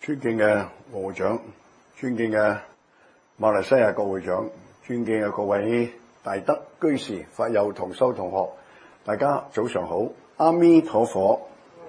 尊敬嘅黃會長，尊敬嘅馬來西亞國會長，尊敬嘅各位大德居士、法友同修同學，大家早上好，阿彌陀佛。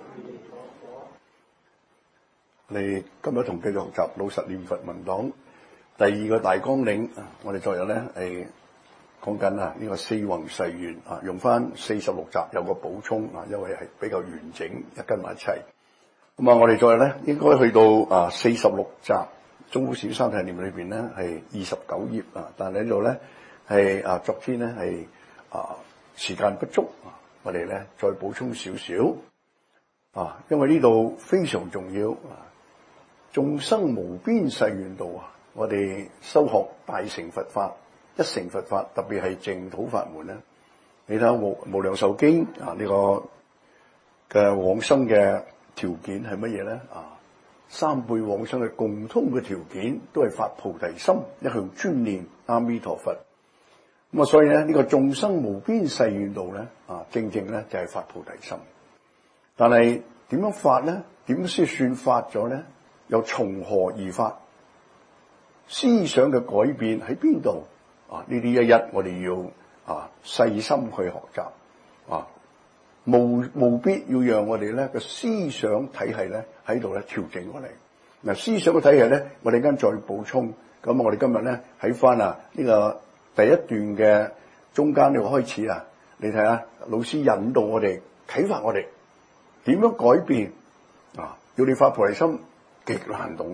你今日同繼續學習老實念佛文檔第二個大綱領。我哋昨日咧係講緊呢個四弘誓願用翻46集有個補充因為係比較完整一跟埋一齊。咁我哋昨日咧應該去到46集中古小三諦念裏邊咧係29頁但係呢度咧係昨天咧係時間不足，我哋咧再補充少少因為呢度非常重要眾生無邊誓願道我哋修學大乘佛法、一乘佛法，特別係淨土法門咧。你睇下無量壽經呢個嘅往生嘅條件係乜嘢咧？三輩往生嘅共通嘅條件都係發菩提心，一向專念阿彌陀佛。咁所以咧呢個眾生無邊誓願道咧正正咧就係發菩提心。但係點樣發咧？點先算發咗咧？又從何而發？思想嘅改變喺邊度？呢啲一一我哋要細心去學習務必要讓我哋咧個思想體系咧喺度咧調整過嚟。思想嘅體系咧，我哋陣間再補充。咁我哋今日咧喺翻呢個第一段嘅中間呢個開始你睇下老師引導我哋啟發我哋點樣改變要你發菩提心極難懂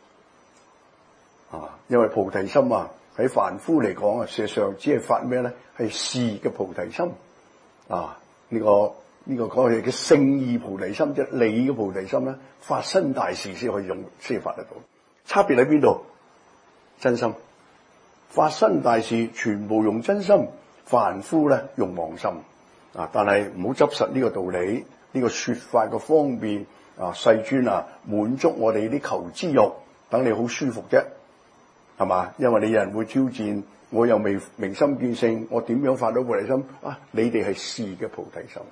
因為菩提心喺凡夫嚟講事實上只係發咩咧？係事嘅菩提心呢個講嘅聖意菩提心，即係理嘅菩提心咧，發生大事先可以用，先發得到。差別喺邊度？真心發生大事全部用真心，凡夫咧用妄心但係唔好執實呢個道理，呢個說法嘅方便世尊滿足我哋啲求知欲，等你好舒服啫，係嘛？因為你有人會挑戰，我又未明心見性，我點樣發到菩提心你哋係事嘅菩提心，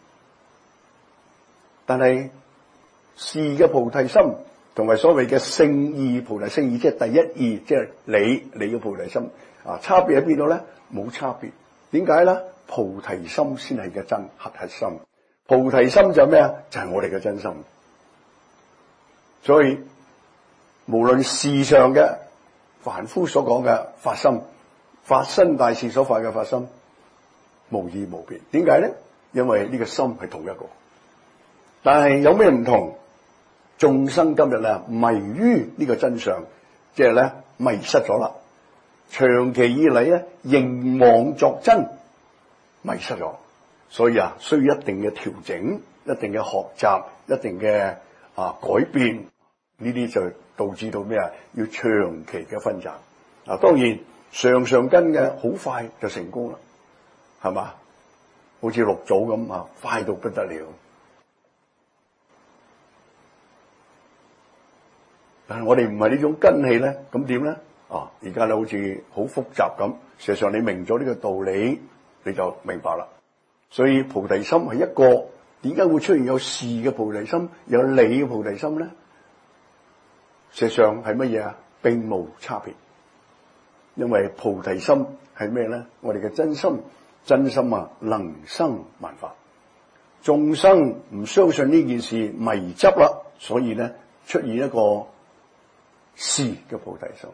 但係事嘅菩提心同埋所謂嘅聖意菩提，聖意即係第一義，即係你嘅菩提心差別喺邊度咧？冇差別。點解咧？菩提心先係嘅真核心。菩提心就係咩啊？就係我哋嘅真心。所以無論事上嘅凡夫所講嘅發心，發生大事所發嘅發心，無異無別。點解咧？因為呢個心係同一個。但係有咩唔同？眾生今日迷於呢個真相，即係咧迷失咗啦。長期以嚟咧認妄作真，迷失咗。所以需要一定嘅調整，一定嘅學習，一定嘅改變。呢啲就導致到咩要長期嘅分集。當然上根嘅好快就成功啦，係嘛？好似六祖咁快到不得了。但係我哋唔係呢種根器咧，咁點咧？而家咧好似好複雜咁。事實上你明咗呢個道理，你就明白啦。所以菩提心係一個，點解會出現有事嘅菩提心，有理嘅菩提心咧？事實上係乜嘢並無差別。因為菩提心係咩咧？我哋嘅真心，真心能生萬法。眾生唔相信呢件事，迷執啦，所以咧出現一個事嘅菩提心，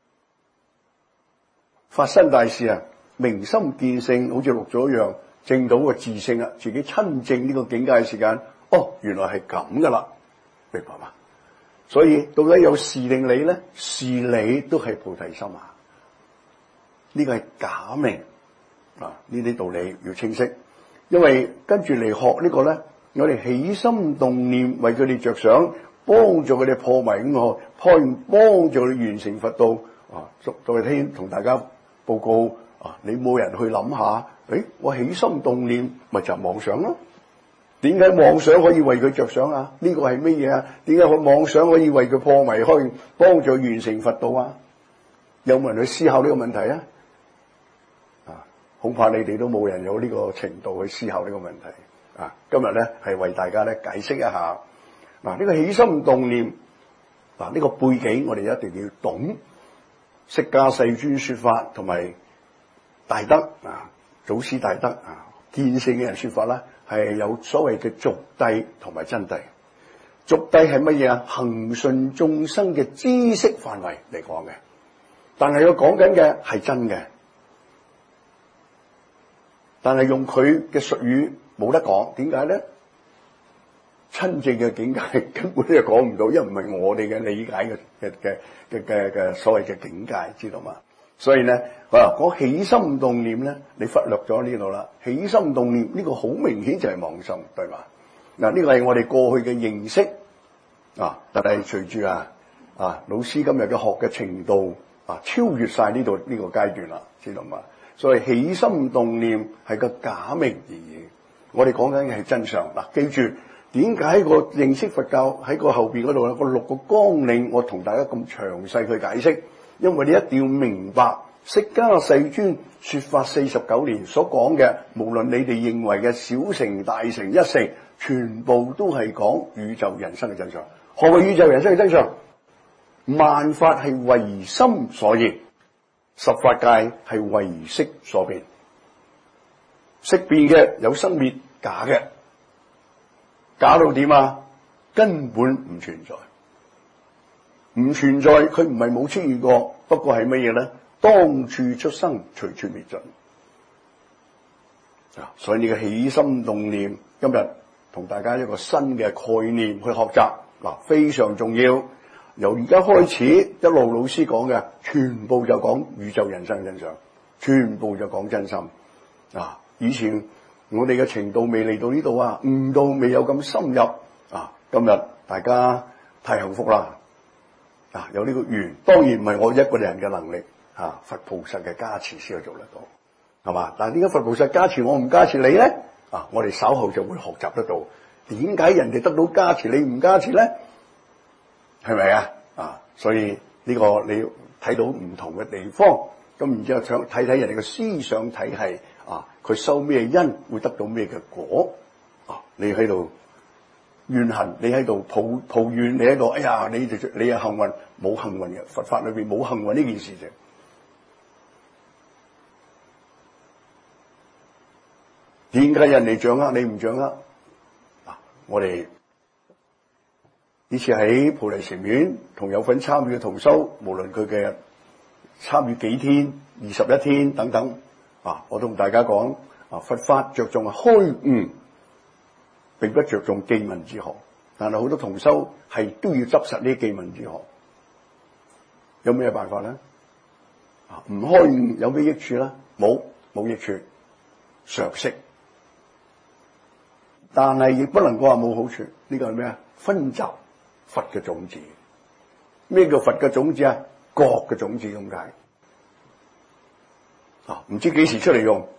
發生大事明心見性，好似六祖一樣，證到個自性自己親證呢個境界嘅時間，原來係咁噶啦，明白嘛？所以到底有事定理咧？事理都係菩提心呢個係假名呢啲道理要清晰。因為跟住嚟學呢個咧，我哋起心動念為佢哋着想，幫助佢哋破迷五學，幫助佢哋完成佛道昨天同大家報告你冇人去諗下，我起心動念咪就係妄想咯。點解妄想可以為佢着想呢個係乜嘢點解妄想可以為佢破迷開，幫助完成佛道有冇人去思考呢個問題恐怕你哋都冇人有呢個程度去思考呢個問題今日咧係為大家咧解釋一下呢個起心動念嗱，呢個背景我哋一定要懂。釋迦世尊說法同埋大德祖師大德見性嘅人說法啦，係有所謂嘅俗諦同埋真諦。俗諦係乜嘢啊？恆順眾生嘅知識範圍嚟講嘅，但係佢講緊嘅係真嘅，但係用佢嘅術語冇得講，點解咧？真正嘅境界根本就講唔到，因為唔係我哋嘅理解嘅所謂嘅境界，知道嘛？所以咧，講起心動念咧，你忽略咗呢度啦。起心動念呢個好明顯就係妄心，對嘛？嗱，呢個係我哋過去嘅認識但係隨住老師今日嘅學嘅程度超越晒呢個階段啦，知道嘛？所以起心動念係個假名而已，我哋講緊嘅係真相。記住。點解喺個認識佛教喺個後邊嗰度有個6個綱領，我同大家咁詳細去解釋，因為你一定要明白釋迦世尊說法49年所講嘅，無論你哋認為嘅小乘、大乘、一乘，全部都係講宇宙人生嘅真相。何謂宇宙人生嘅真相？萬法係唯心所現，十法界係唯識所變，識變嘅有生滅，假嘅。假到點啊？根本唔存在，唔存在。佢唔係冇出現過，不過係乜嘢咧？當處出生，隨處滅盡。所以呢個起心動念，今日同大家一個新嘅概念去學習，非常重要。由而家開始，一路老師講嘅，全部就講宇宙人生真相，全部就講真心。以前我哋嘅程度未嚟到呢度悟到未有咁深入今日大家太幸福啦！有呢個緣，當然唔係我一個人嘅能力佛菩薩嘅加持先去做得到，係嘛？但係點解佛菩薩加持我唔加持你咧？我哋稍後就會學習得到點解人哋得到加持，你唔加持咧？係咪所以呢個你要睇到唔同嘅地方，咁然之後想睇睇人哋嘅思想體系。佢收咩因會得到咩嘅果？你喺度怨恨，你喺度抱怨，你喺度哎呀，你係幸運，冇幸運嘅，佛法裏邊冇幸運呢件事啫。點解人哋掌握你唔掌握？我哋呢次喺菩提禪院同有份參與嘅同修，無論佢嘅參與幾天、21天等等。我同大家講，佛法着重係開悟，並不着重記文字學。但係好多同修係都要執實呢啲記文字學，有咩辦法咧？唔開悟有咩益處咧？冇益處，常識。但係亦不能夠話冇好處。呢個係咩啊？薰習佛嘅種子。咩叫佛嘅種子啊？覺嘅種子咁解。唔知幾時出嚟用？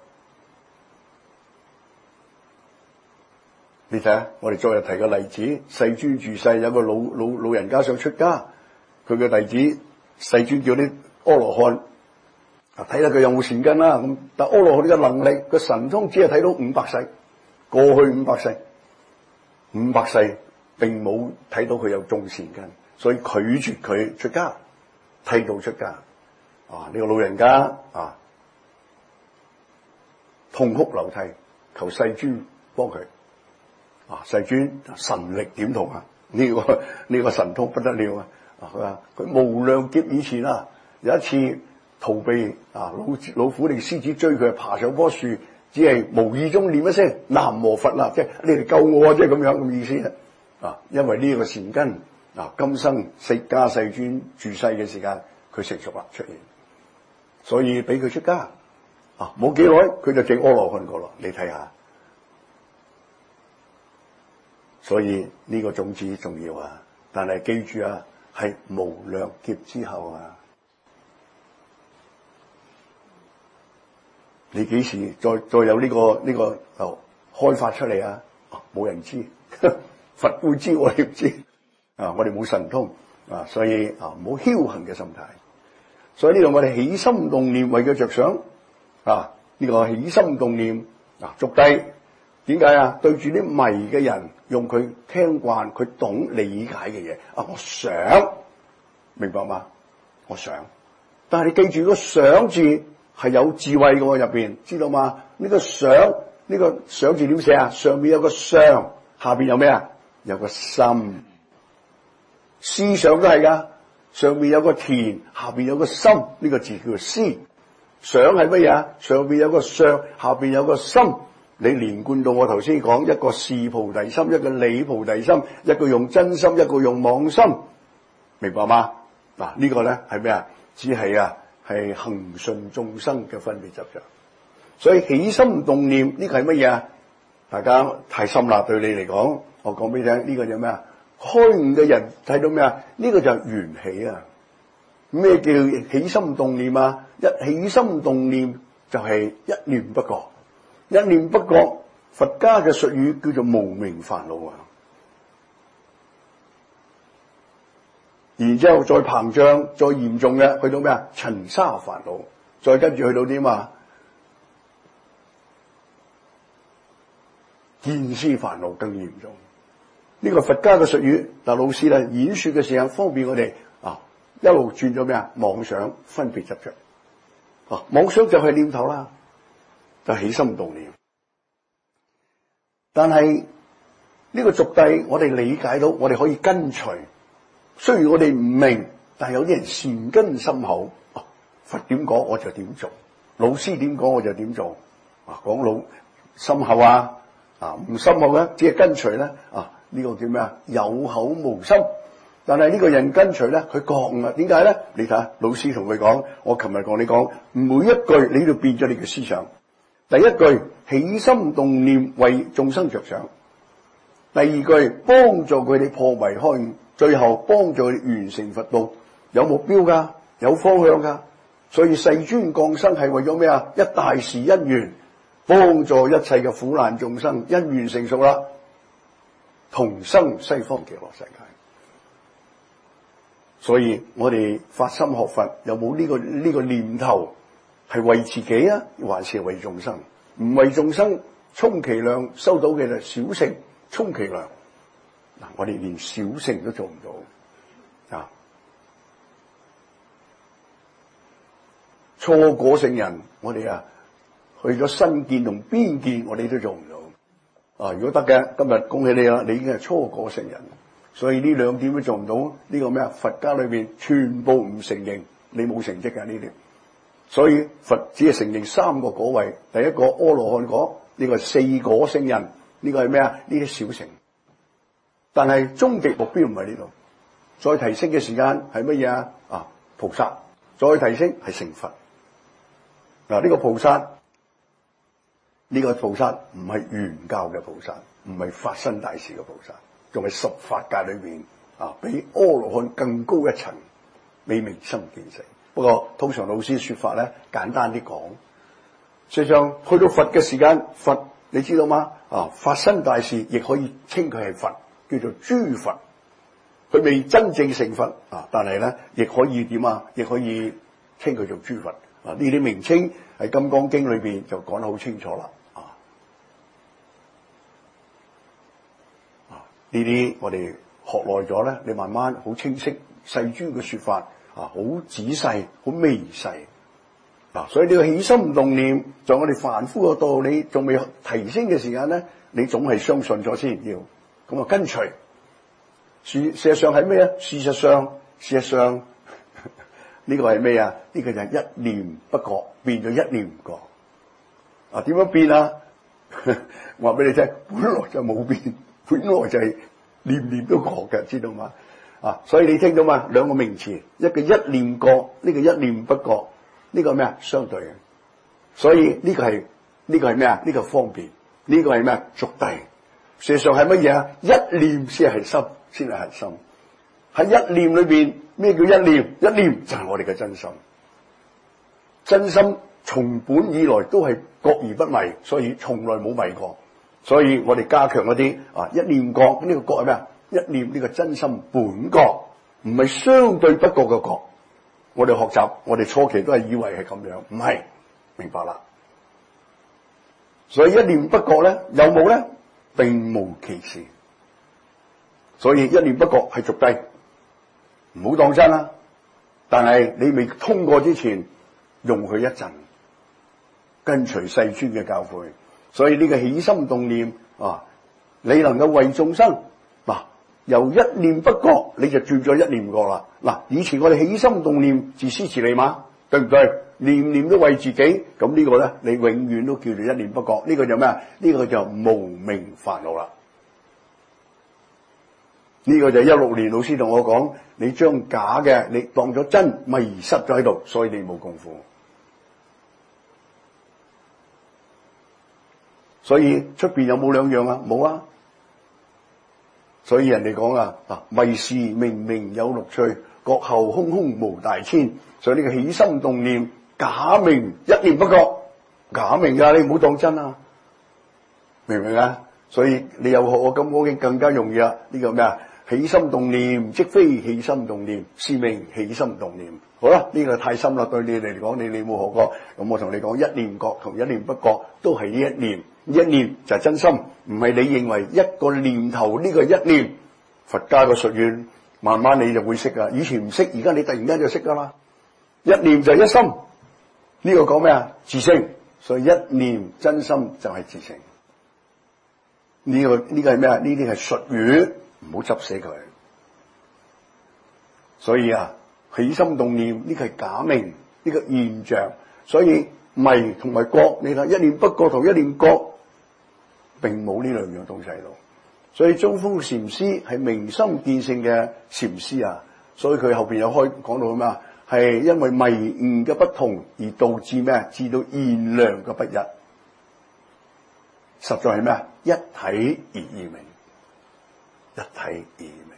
你睇下，我哋昨日提個例子，世尊住世有個老人家想出家，佢嘅弟子世尊叫啲阿羅漢睇下佢有冇善根啦。咁但阿羅漢嘅能力，個神通只係睇到500世，過去500世並冇睇到佢有種善根，所以拒絕佢出家，剃度出家。呢個老人家痛哭流涕，求世尊幫佢。世尊神力點同呢個神通不得了佢話佢無量劫以前有一次逃避老虎定獅子追佢，爬上棵樹，只係無意中念一聲南無佛啦，即係你哋救我，即係咁樣咁意思因為呢個善根今生釋迦世尊住世嘅時間佢成熟啦出現，所以俾佢出家。冇幾耐佢就證阿羅漢果咯，你睇下。所以呢個種子重要但係記住係無量劫之後你幾時再有呢個開發出嚟冇人知，佛會知，我哋唔知我哋冇神通所以唔好僥倖嘅心態。所以呢度我哋起心動念為佢着想。呢個起心動念俗諦，點解對住啲迷嘅人，用佢聽慣佢懂理解嘅嘢我想明白嗎？我想，但係你記住個想字係有智慧嘅喎，入邊知道嗎？呢個想字點寫啊？上面有個相，下邊有咩啊？有個心。思想都係噶，上面有個田，下邊有個心，呢個字叫做思。想係乜嘢啊？上邊有個相，下邊有個心。你連貫到我頭先講一個是菩提心，一個理菩提心，一個用真心，一個用妄心，明白嗎？嗱，呢個咧係咩啊？只係係恆順眾生嘅分別執着。所以起心動念呢個係乜嘢啊？大家太深啦，對你嚟講，我講俾你聽，呢個叫咩啊？開悟嘅人睇到咩啊？呢個就係緣起啊！咩叫起心動念啊？一起心動念就係一念不覺，一念不覺，佛家嘅術語叫做無明煩惱啊！然之後再膨脹，再嚴重嘅去到咩啊？塵沙煩惱，再跟住去到點啊？見思煩惱更嚴重。呢個佛家嘅術語，但老師咧演說嘅時候方便我哋一路轉咗咩啊？妄想分別執着妄想就係念頭啦，就起心動念。但係呢個軸諦，我哋理解到，我哋可以跟隨。雖然我哋唔明，但係有啲人善根深厚，佛點講我就點做，老師點講我就點做。講老深厚唔深厚咧，只係跟隨咧呢個叫咩啊？有口無心。但係呢個人跟隨咧，佢覺悟啊？點解咧？你睇下老師同佢講，我琴日同你講，每一句你都變咗你嘅思想。第一句起心動念為眾生着想，第二句幫助佢哋破迷開悟，最後幫助佢哋完成佛道。有目標噶，有方向噶。所以世尊降生係為咗咩啊？一大事因緣，幫助一切嘅苦難眾生，因緣成熟啦，同生西方極樂世界。所以我哋發心學佛，有冇呢個念頭係為自己啊，還是為眾生？唔為眾生，充其量收到嘅就小乘，充其量我哋連小乘都做唔到初果聖人，我哋去咗身見同邊見，我哋都做唔到。如果得嘅，今日恭喜你啦，你已經係初果聖人。所以呢兩點都做唔到，呢個咩啊？佛家裏邊全部唔承認，你冇成績嘅呢啲。所以佛只係承認三個果位，第一個阿羅漢果，呢個係四果聖人，呢個係咩啊？呢啲小乘。但係終極目標唔係呢度，再提升嘅時間係乜嘢啊？菩薩，再提升係成佛。呢個菩薩，呢個菩薩唔係原教嘅菩薩，唔係發生大事嘅菩薩。仲係十法界裏邊比阿羅漢更高一層，未明心見性。不過通常老師說法咧，簡單啲講，實際上去到佛嘅時間，佛你知道嗎？發生大事亦可以稱佢係佛，叫做諸佛。佢未真正成佛但係咧亦可以點亦可以稱佢做諸佛。呢啲名稱喺《金剛經》裏邊就講得好清楚啦。呢啲我哋學耐咗咧，你慢慢好清晰世尊嘅說法好仔細、好微細所以呢個起心動念，在我哋凡夫嘅道理仲未提升嘅時間咧，你總係相信咗先要咁跟隨。事實上係咩啊？事實上呢個係咩啊？呢個就係一念不覺變咗一念唔覺點樣變啊？話俾你聽，本來就冇變。本來就係念念都覺嘅，知道嗎？所以你聽到嘛？兩個名詞，一個一念覺，呢個一念不覺，呢個咩啊？相對嘅。所以呢個係咩啊？呢個方便，呢個係咩？軸諦。事實上係乜嘢啊？一念先係心，先係核心。喺一念裏邊，咩叫一念？一念就係我哋嘅真心。真心從本以來都係覺而不迷，所以從來冇迷過。所以我哋加強嗰啲一念覺，呢個覺係咩啊？一念呢個真心本覺，唔係相對不覺嘅覺。我哋學習，我哋初期都係以為係咁樣，唔係，明白啦。所以一念不覺咧，有冇咧？並無其事。所以一念不覺係軸諦，唔好當真啦。 但係你未通過之前，用佢一陣，跟隨世尊嘅教誨。所以呢個起心動念啊，你能夠為眾生嗱，由一念不覺你就轉咗一念覺啦。嗱，以前我哋起心動念自私自利嘛，對唔對？念念都為自己，咁呢個咧，你永遠都叫做一念不覺。呢個就咩啊？呢個就無明煩惱啦。呢個就16年老師同我講，你將假嘅你當咗真，迷失咗喺度，所以你冇功夫。所以出邊有冇兩樣啊？冇啊。所以人哋講啊，迷時明明有六趣，覺後空空無大千。所以呢個起心動念，假名一念不覺，假名噶，你唔好當真啊，明唔明啊？所以你又學我咁我已經更加容易啦。呢個咩啊？起心動念即非起心動念，是名起心動念。好啦，呢個太深啦，對你嚟講，你冇學過。咁我同你講，一念覺同一念不覺都係呢一念，一念就係真心，唔係你認為一個念頭呢個一念。佛家個術語慢慢你就會識噶，以前唔識，而家你突然間就識噶啦。一念就係一心，呢個講咩啊？自性，所以一念真心就係自性。呢個係咩啊？呢啲係術語，唔好執死佢。所以啊，起心動念呢個係假名，呢個現象。所以迷同埋覺，你睇一念不覺同一念覺，並冇呢兩樣東西喺度。所以中峰禪師係明心見性嘅禪師啊，所以佢後邊有講到咩啊？係因為迷悟嘅不同而導致咩？致到現量嘅不一。實在係咩啊？一體而異名，一體而異名。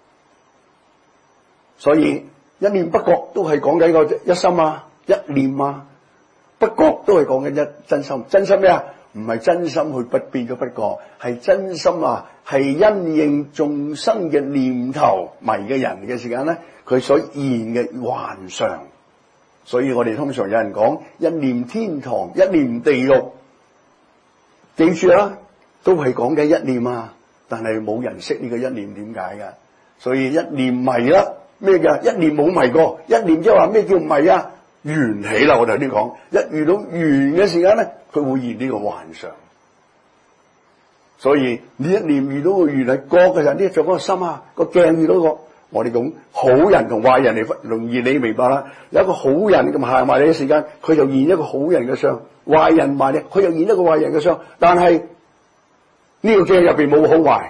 所以一念不覺都係講緊個一心啊，一念啊，不覺都係講緊一真心。真心咩啊？唔係真心去不變嘅不覺，係真心啊，係因應眾生嘅念頭迷嘅人嘅時間咧，佢所現嘅幻象。所以我哋通常有人講一念天堂，一念地獄，記住啦，都係講緊一念啊，但係冇人識呢個一念點解噶。所以一念迷啦，咩嘅？一念冇迷過，一念即係話咩叫迷啊？緣起啦，我頭先講，一遇到緣嘅時間咧，佢會現呢個幻象。所以呢一念遇到個緣係覺嘅時候，呢就嗰個心啊，個鏡遇到個，我哋講好人同壞人嚟，容易你明白啦。有一個好人咁行埋你嘅時間，佢就現一個好人嘅相；壞人埋你，佢就現一個壞人嘅相。但係呢個鏡入邊冇好壞，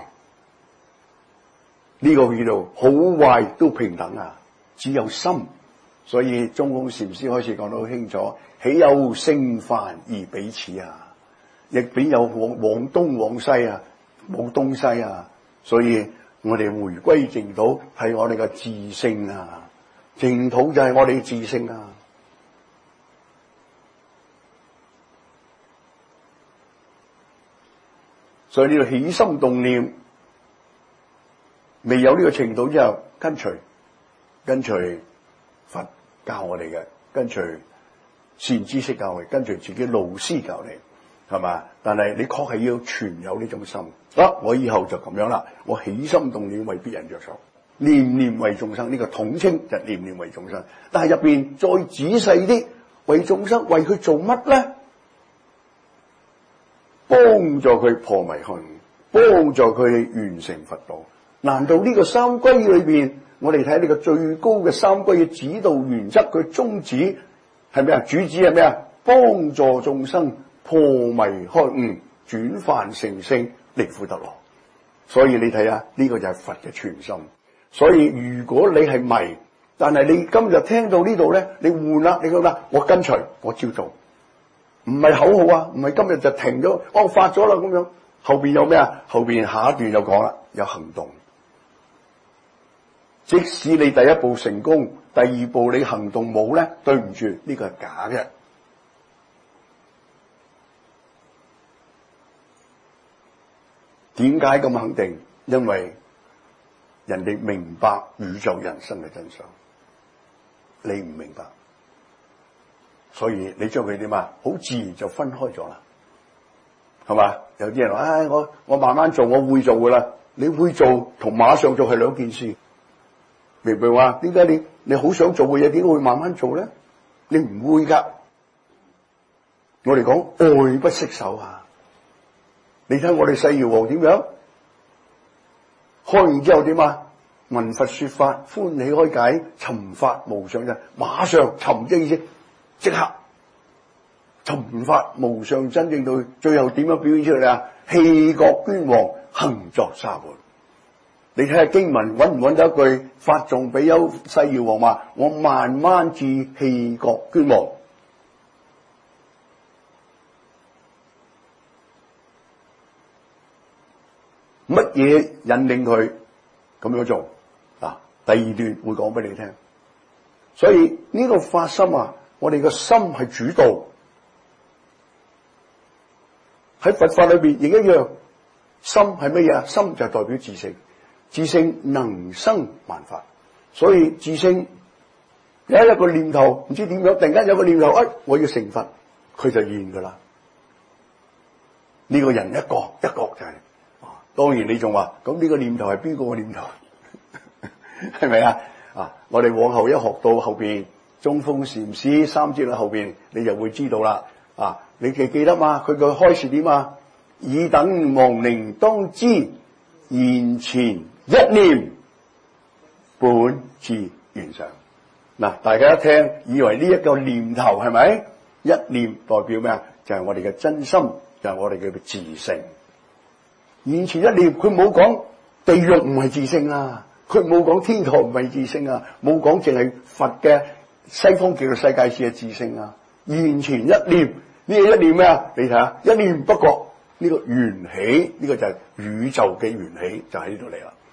呢個叫做好壞都平等啊，只有心。所以中峰禪師開始講得好清楚，豈有聖凡而彼此啊？亦邊有往東往西啊？冇東西啊！所以我哋回歸淨土係我哋嘅自性啊，淨土就係我哋嘅自性啊。所以呢個起心動念未有呢個程度之後，跟隨佛教我哋嘅，跟隨善知識教我哋，跟隨自己老師教你，係嘛？但係你確係要存有呢種心。我以後就咁樣啦，我起心動念為別人着想，念念為眾生，呢個統稱就念念為眾生。但係入邊再仔細啲，為眾生為佢做乜咧？幫助佢破迷開悟，幫助佢完成佛道。難道呢個三歸裏邊，我哋睇呢個最高嘅三歸嘅指導原則，佢宗旨係咩啊？主旨係咩啊？幫助眾生破迷開悟，轉凡成聖，離苦得樂。所以你睇下，呢個就係佛嘅全心。所以如果你係迷，但係你今日聽到呢度咧，你換啦，你覺得我跟隨，我照做，唔係口號啊，唔係今日就停咗，發咗啦咁樣。後邊有咩啊？後邊下一段就講啦，有行動。即使你第一步成功，第二步你行動冇咧，對唔住，呢個係假嘅。點解咁肯定？因為人哋明白宇宙人生嘅真相，你唔明白，所以你將佢點啊？好自然就分開咗啦，係嘛？有啲人話，我慢慢做，我會做噶啦。你會做同馬上做係兩件事。明唔明話？點解你你好想做嘅嘢，點會慢慢做咧？你唔會噶。我哋講愛不釋手啊！你睇我哋西窯王點樣？開完之後點啊？聞法說法，歡喜開解，尋法無上真，馬上尋即意思，即刻尋法無上真正到最後點樣表現出嚟啊？棄國捐王，行作沙盤。你睇下經文揾唔揾到一句法眾比丘西窯王話：我慢慢至棄國捐王。乜嘢引領佢咁樣做？嗱，第二段會講俾你聽。所以呢個發心啊，我哋個心係主導。喺佛法裏邊亦一樣，心係乜嘢啊？心就代表自性，自性能生萬法。所以自性有一個念頭，唔知點樣，突然間有個念頭，我要成佛，佢就現噶啦。呢個人一覺就係。當然你仲話咁呢個念頭係邊個嘅念頭？係咪啊？我哋往後一學到後邊中峰禪師三節啦，後邊你就會知道啦。你記得嘛？佢個開示點啊？爾等亡靈當知，現前一念本自原上。嗱，大家一聽以為呢一個念頭係咪？一念代表咩啊？就係我哋嘅真心，就係我哋嘅自性。現前一念，佢冇講地獄唔係自性啊，佢冇講天堂唔係自性啊，冇講淨係佛嘅西方極樂世界先係自性啊。現前一念，呢個一念咩啊？你睇下，一念不覺，呢個緣起，呢個就係宇宙嘅緣起，就喺呢度嚟啦。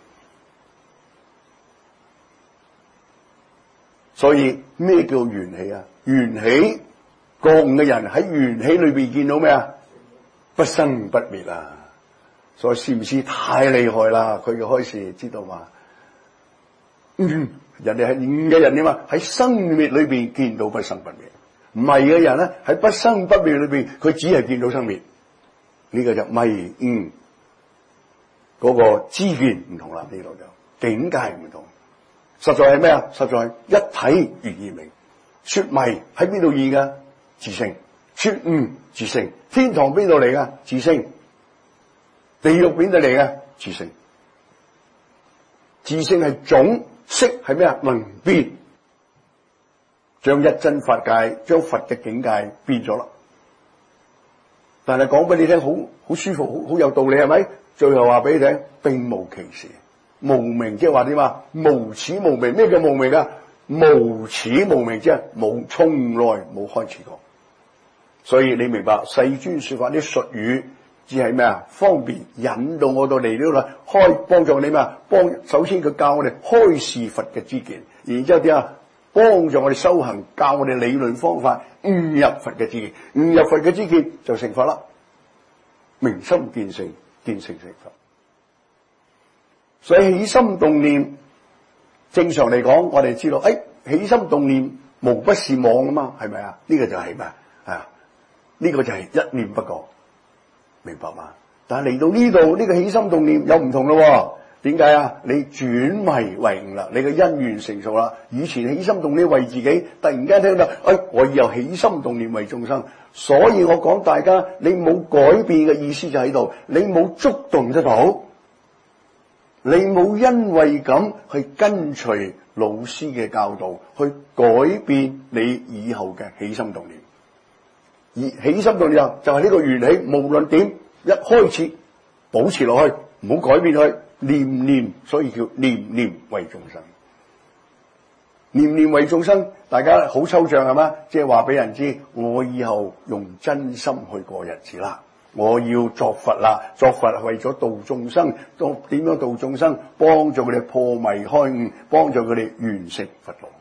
所以咩叫緣起啊？緣起覺悟嘅人喺緣起裏邊見到咩啊？不生不滅啊！所以禪師太厲害啦，佢嘅開示知道嘛？人哋係悟嘅人點啊？喺生滅裏邊見到不生不滅，迷嘅人咧喺不生不滅裏邊，佢只係見到生滅。呢個就迷嗰個知見唔同啦，呢度就境界唔同。實在係咩啊？實在係一體如二明。說迷喺邊度現噶？自性。說悟自性。天堂邊度嚟噶？自性。地獄邊度嚟嘅？自性。自性係種，識係咩啊？能變，將一真法界，將佛嘅境界變咗啦。但係講俾你聽，好舒服，好有道理，係咪？最後話俾你聽，並無其事，無明即係話點啊？無始無明。咩叫無明啊？無始無明即係冇，從來冇開始過。所以你明白世尊說法啲術語。只係咩啊？方便引導我到嚟呢度啦，幫助你咩啊？首先佢教我哋開示佛嘅知見，然之後點啊？幫助我哋修行，教我哋理論方法，悟入佛嘅知見，悟入佛嘅知見就成佛啦。明心見性，見性成佛。所以起心動念，正常嚟講，我哋知道，起心動念無不是妄啊嘛，係咪啊？呢個就係咩啊？呢個就係一念不覺。明白嘛？但係嚟到呢度，呢個起心動念有唔同咯。點解啊？你轉迷為悟啦，你嘅因緣成熟啦。以前起心動念為自己，突然間聽到，我以後起心動念為眾生。所以我講大家，你冇改變嘅意思就喺度，你冇觸動得到，你冇因為咁去跟隨老師嘅教導，去改變你以後嘅起心動念。而起心動念就係呢個緣起，無論點一開始保持落去，唔好改變佢，念念，所以叫念念為眾生。念念為眾生，大家好抽象係嘛？即係話俾人知，我以後用真心去過日子啦，我要作佛啦，作佛係為咗度眾生，點樣度眾生？幫助佢哋破迷開悟，幫助佢哋完成佛道。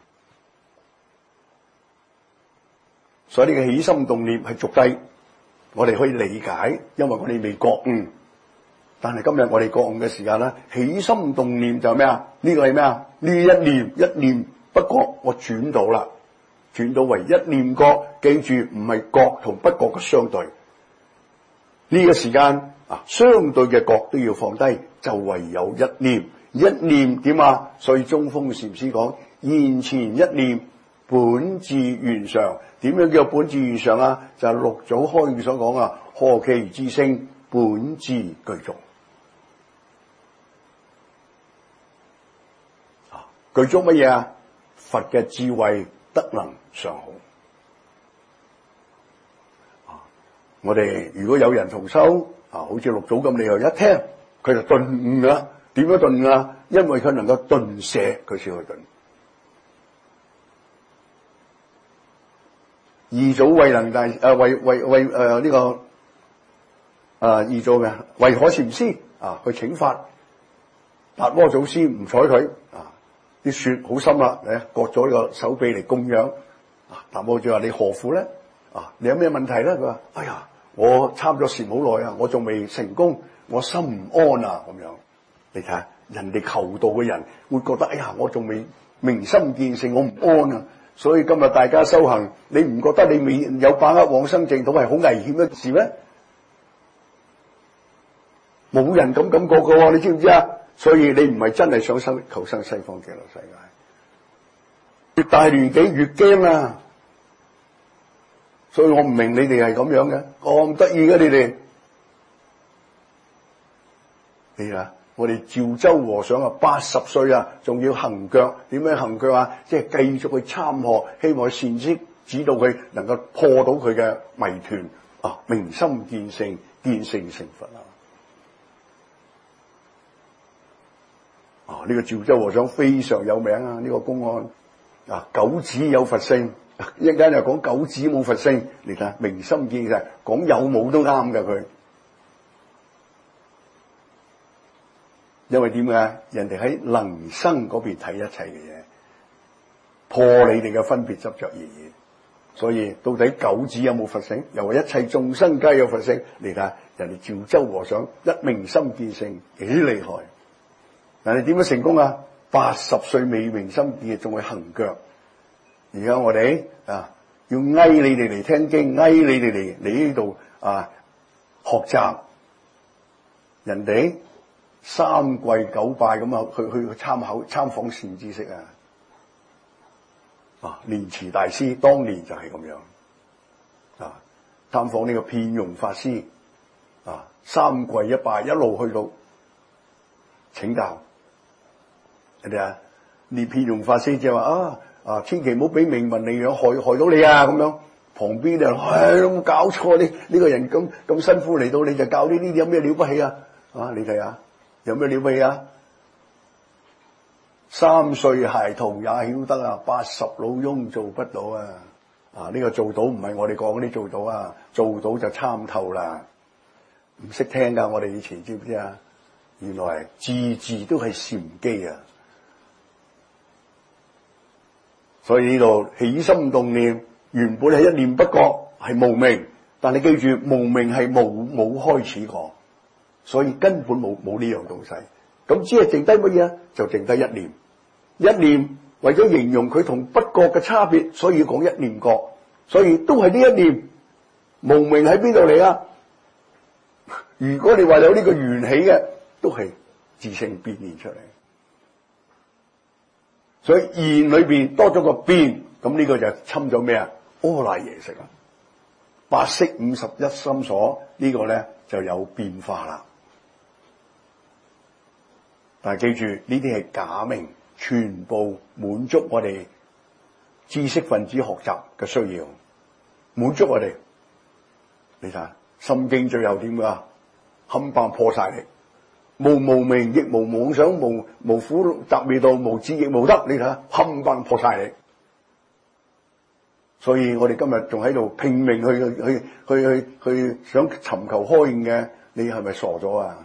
所以呢個起心動念係俗諦，我哋可以理解，因為我哋未覺悟。但係今日我哋覺悟嘅時間咧，起心動念就係咩啊？呢個係咩啊？呢一念不覺，我轉到啦，轉到為一念覺。記住，唔係覺同不覺嘅相對。呢個時間相對嘅覺都要放低，就唯有一念。一念點啊？所以中峰禪師講， 現前一念，本自原常。點樣叫本自原常啊？就係六祖開語所講啊，何其自性，本自具足。具足乜嘢啊？佛嘅智慧德能上好。我哋如果有人同修好似六祖咁厲害，一聽佢就頓悟啦。點樣頓悟啊？因為佢能夠頓捨，佢先去頓。二祖慧能大呢個二祖嘅慧可禪師去請法，達摩祖師唔睬佢啲雪好深啦，割咗呢個手臂嚟供養。達摩就話：你何苦咧？你有咩問題咧？佢話：哎呀，我參咗禪好耐啊，我仲未成功，我心唔安啊咁樣。你睇下，人哋求道嘅人會覺得：哎呀，我仲未明心見性，我唔安啊。所以今日大家修行，你唔覺得你未有把握往生淨土係好危險嘅事咩？冇人咁感覺㗎喎，你知唔知啊？所以你唔係真係想求生西方極樂世界，越大年紀越驚啊！所以我唔明你哋係咁樣嘅，咁得意嘅你哋。我哋趙州和尚80歲仲要行腳，點樣行腳啊？即係繼續去參學，希望善知指導佢能夠破到佢嘅迷團明心見性，見性成佛呢個趙州和尚非常有名啊！呢個公案九子有佛性，一陣間又講九子冇佛性，你睇明心見性，講有冇都啱㗎佢。因為點解？人哋喺能生嗰邊睇一切嘅嘢，破你哋嘅分別執着而已。所以到底九子有冇佛性？又話一切眾生皆有佛性。你睇下人哋趙州和尚一明心見性幾厲害，但係點樣成功啊？80歲未明心見，仲會行腳。而家我哋要嗌你哋嚟聽經，嗌你哋嚟呢度學習，人哋三跪九拜咁去參訪善知識蓮池大師當年就係咁樣參訪呢個遍容法師三跪一拜，一路去到請教人哋呢遍容法師就話千祈唔好俾名聞利養害到你咁樣。旁邊就有冇搞錯？呢個人咁辛苦嚟到，你就教呢啲有咩了不起啊？你睇下有咩了不起啊？3歲孩童也曉得80老翁做不到呢個做到唔係我哋講嗰啲做到做到就參透啦。唔識聽㗎，我哋以前知唔知啊？原來字字都係禪機所以呢度起心動念原本係一念不覺，係無明，但你記住無明係冇開始過，所以根本冇呢樣東西。咁只係剩低乜嘢？就剩低一念。一念為咗形容佢同不覺嘅差別，所以要講一念覺。所以都係呢一念。無明喺邊度嚟啊？如果你話有呢個緣起嘅，都係自性變現出嚟。所以現裏邊多咗個變，咁呢個就侵咗咩啊？阿賴耶識八識51心所呢個咧就有變化啦。但係記住呢啲係假名，全部滿足我哋知識分子學習嘅需要，滿足我哋。你睇下心經最後點噶？冚唪唥破晒你，無明亦無妄想，無苦集滅道，無智亦無得。你睇下冚唪唥破晒你。所以我哋今日仲喺度拼命去想尋求開悟嘅，你係咪傻咗啊？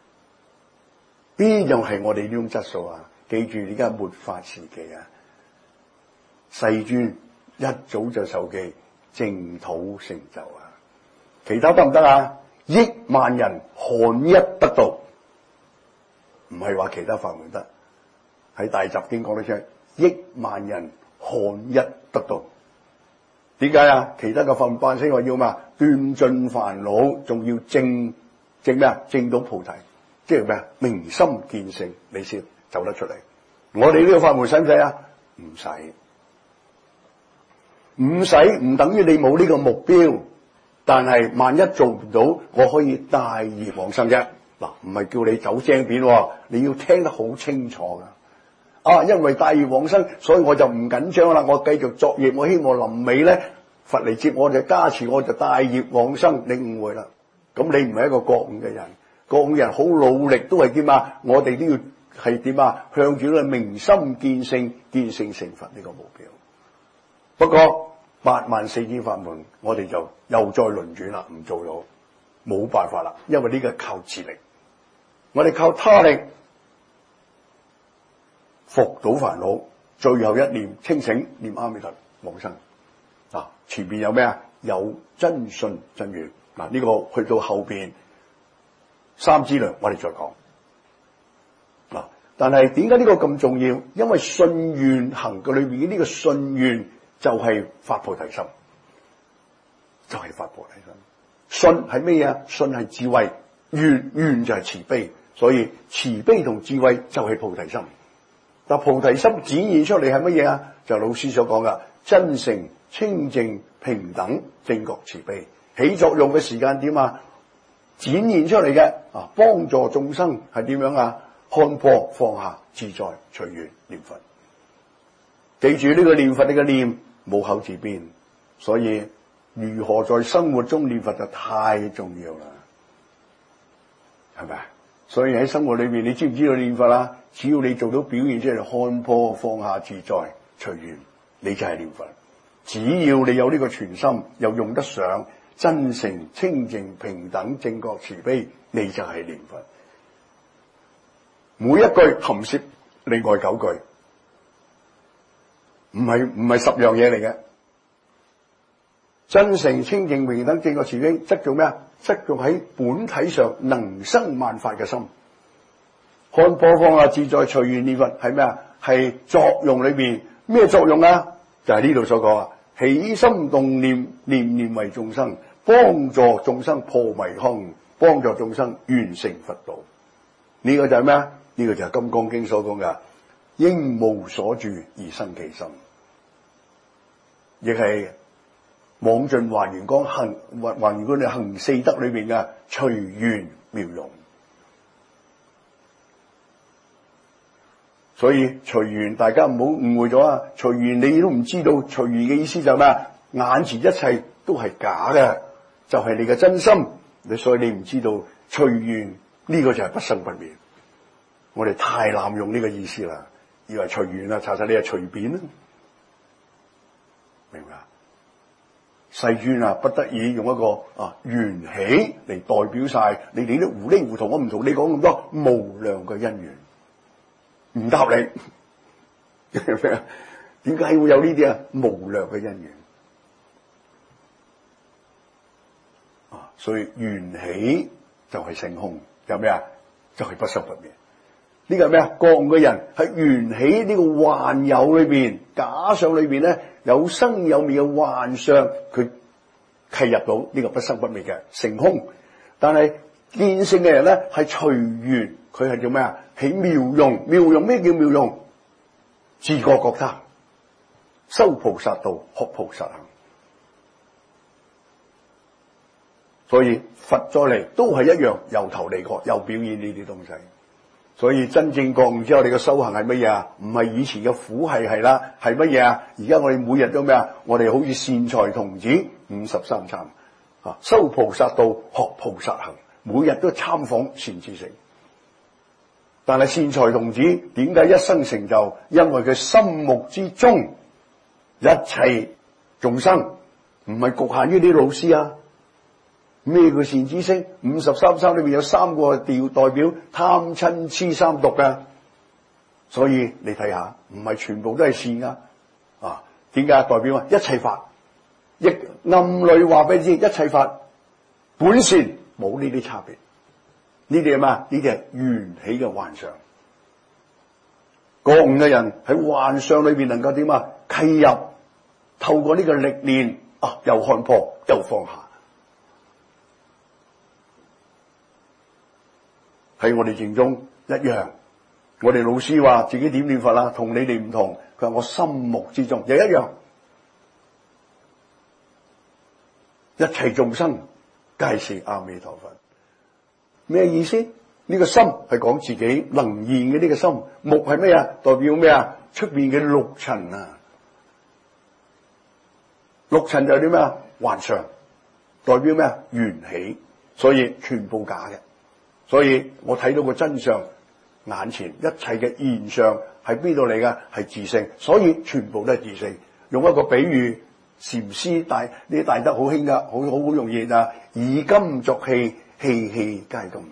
邊又係我哋呢種質素啊？記住而家末法時期世尊一早就受記淨土成就其他得唔得啊？億萬人罕一得道，唔係話其他法門得。喺大集經講得出，億萬人罕一得道。點解啊？其他嘅法門辦聲話要嘛斷盡煩惱，仲要證咩啊？證到菩提，即係咩啊？明心見性，你先走得出嚟。我哋呢個法門使唔使啊？ 唔使唔等於你冇呢個目標，但係萬一做唔到，我可以帶業往生啫。嗱，唔係叫你走精片，你要聽得好清楚噶。因為帶業往生，所以我就唔緊張啦，我繼續作業，我希望臨尾咧佛嚟接我，就加持我，就帶業往生。你誤會啦，咁你唔係一個覺悟嘅人。覺悟人好努力都係點啊？我哋都要係點啊？向住個明心見性，見性成佛呢個目標。不過8萬4千法門，我哋就又再輪轉啦，唔做咗，冇辦法啦，因為呢個係靠自力，我哋靠他力伏倒煩惱，最後一念清醒，念阿彌陀往生。前邊有咩啊？有真信真願。呢個去到後邊三資糧，我哋再講。但係點解呢個咁重要？因為信願行嘅裏邊呢個信願就係發菩提心，就係發菩提心。信係咩嘢？信係智慧，願就係慈悲，所以慈悲同智慧就係菩提心。但菩提心展現出嚟係乜嘢啊？就係老師所講噶，真誠、清淨、平等、正覺、慈悲。起作用嘅時間點啊？展現出嚟嘅幫助眾生係點樣啊？看破放下自在隨緣念佛。記住呢個念佛，呢個念冇口字邊，所以如何在生活中念佛就太重要啦，係咪啊？所以喺生活裏面，你知唔知道念佛啦？只要你做到表現出嚟，看破放下自在隨緣，你就係念佛。只要你有呢個全心，又用得上真誠、清淨、平等、正覺、慈悲，你就係念佛。每一句含攝另外9句，唔係10樣嘢嚟嘅。真誠、清淨、平等、正覺、慈悲，則做咩啊？則做喺本體上能生萬法嘅心。看破放下自在隨緣念佛係咩啊？係作用裏邊咩作用啊？就係呢度所講啊，起心動念，念念為眾生，幫助眾生破迷空，幫助眾生完成佛道。呢個就係咩啊？呢個就係《金剛經》所講嘅，應無所住而生其心，亦係妄盡還原光還原光嘅行四德裏邊嘅隨緣妙用。所以隨緣大家唔好誤會咗啊！隨緣你都唔知道，隨緣嘅意思就係咩啊？眼前一切都係假嘅，就係你嘅真心。所以你唔知道隨緣呢個就係不生不滅。我哋太濫用呢個意思啦，以為隨緣啦，查實你係隨便啦，明白？世尊啊，不得已用一個緣起嚟代表晒你哋啲糊裡糊塗。我唔同你講咁多無量嘅因緣，唔答你，點解會有呢啲無量嘅因緣？所以緣起就係性空，有咩啊？就係不生不滅。呢個係咩啊？覺悟嘅人喺緣起呢個幻有裏邊、假想裏邊咧，有生有滅嘅幻象，佢契入到呢個不生不滅嘅成空。但係見性嘅人咧，係隨緣，佢係叫咩啊？起妙用。妙用咩叫妙用？自覺覺他，修菩薩道，學菩薩行。所以佛再嚟都係一樣，由頭嚟過，又表現呢啲東西。所以真正覺悟之後，你嘅修行係乜嘢啊？唔係以前嘅苦係啦，係乜嘢啊？而家我哋每日都咩啊？我哋好似善財童子53參修菩薩道，學菩薩行，每日都參訪善知識。但係善財童子點解一生成就？因為佢心目之中一切眾生唔係局限於啲老師啊。咩叫善知識？53參裏面有3個調代表貪嗔癡三毒嘅，所以你睇下，唔係全部都係善噶。點解代表一切法？亦暗裏話俾你知，一切法本善，冇呢啲差別。呢啲係咩？呢啲係緣起嘅幻象。覺悟嘅人喺幻象裏邊能夠點啊？契入，透過呢個歷練又看破，又放下。喺我哋正中一樣， 我哋老師話自己點念佛啦，同你哋唔同。佢話我心目之中又一樣，一切眾生皆是阿彌陀佛。咩意思？呢個心係講自己能現嘅呢個心，目係咩啊？代表咩啊？出邊嘅六塵啊，六塵就係啲咩啊？幻象，代表咩啊？緣起，所以全部假嘅。所以我睇到個真相，眼前一切嘅現象係邊度嚟㗎？係自性，所以全部都係自性。用一個比喻，禪師大呢啲大德好興㗎，好容易啊！以金作器，器器皆金。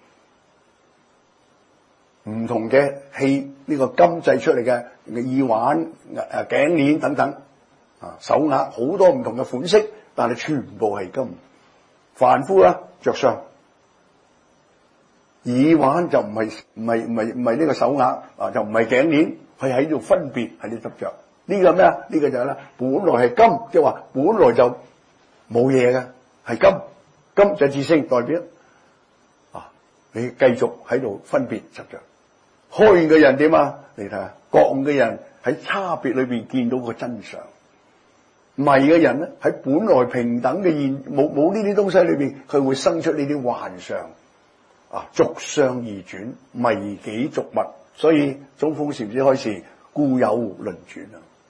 唔同嘅器，呢個金製出嚟嘅耳環、頸鏈等等，手鐲好多唔同嘅款式，但係全部係金。凡夫啦着相，耳環就唔係呢個手鐲啊，就唔係頸鏈，佢喺度分別喺度執着。呢個咩啊？呢個就係咧，本來係金，即係話本來就冇嘢嘅，係金，金就自性代表啊，你繼續喺度分別執着。開悟嘅人點啊？你睇下，覺悟嘅人喺差別裏邊見到個真相。迷嘅人咧，喺本來平等嘅冇呢啲東西裏邊，佢會生出呢啲幻象啊，逐相而轉，迷己逐物。所以中峰禪師開示，故有輪轉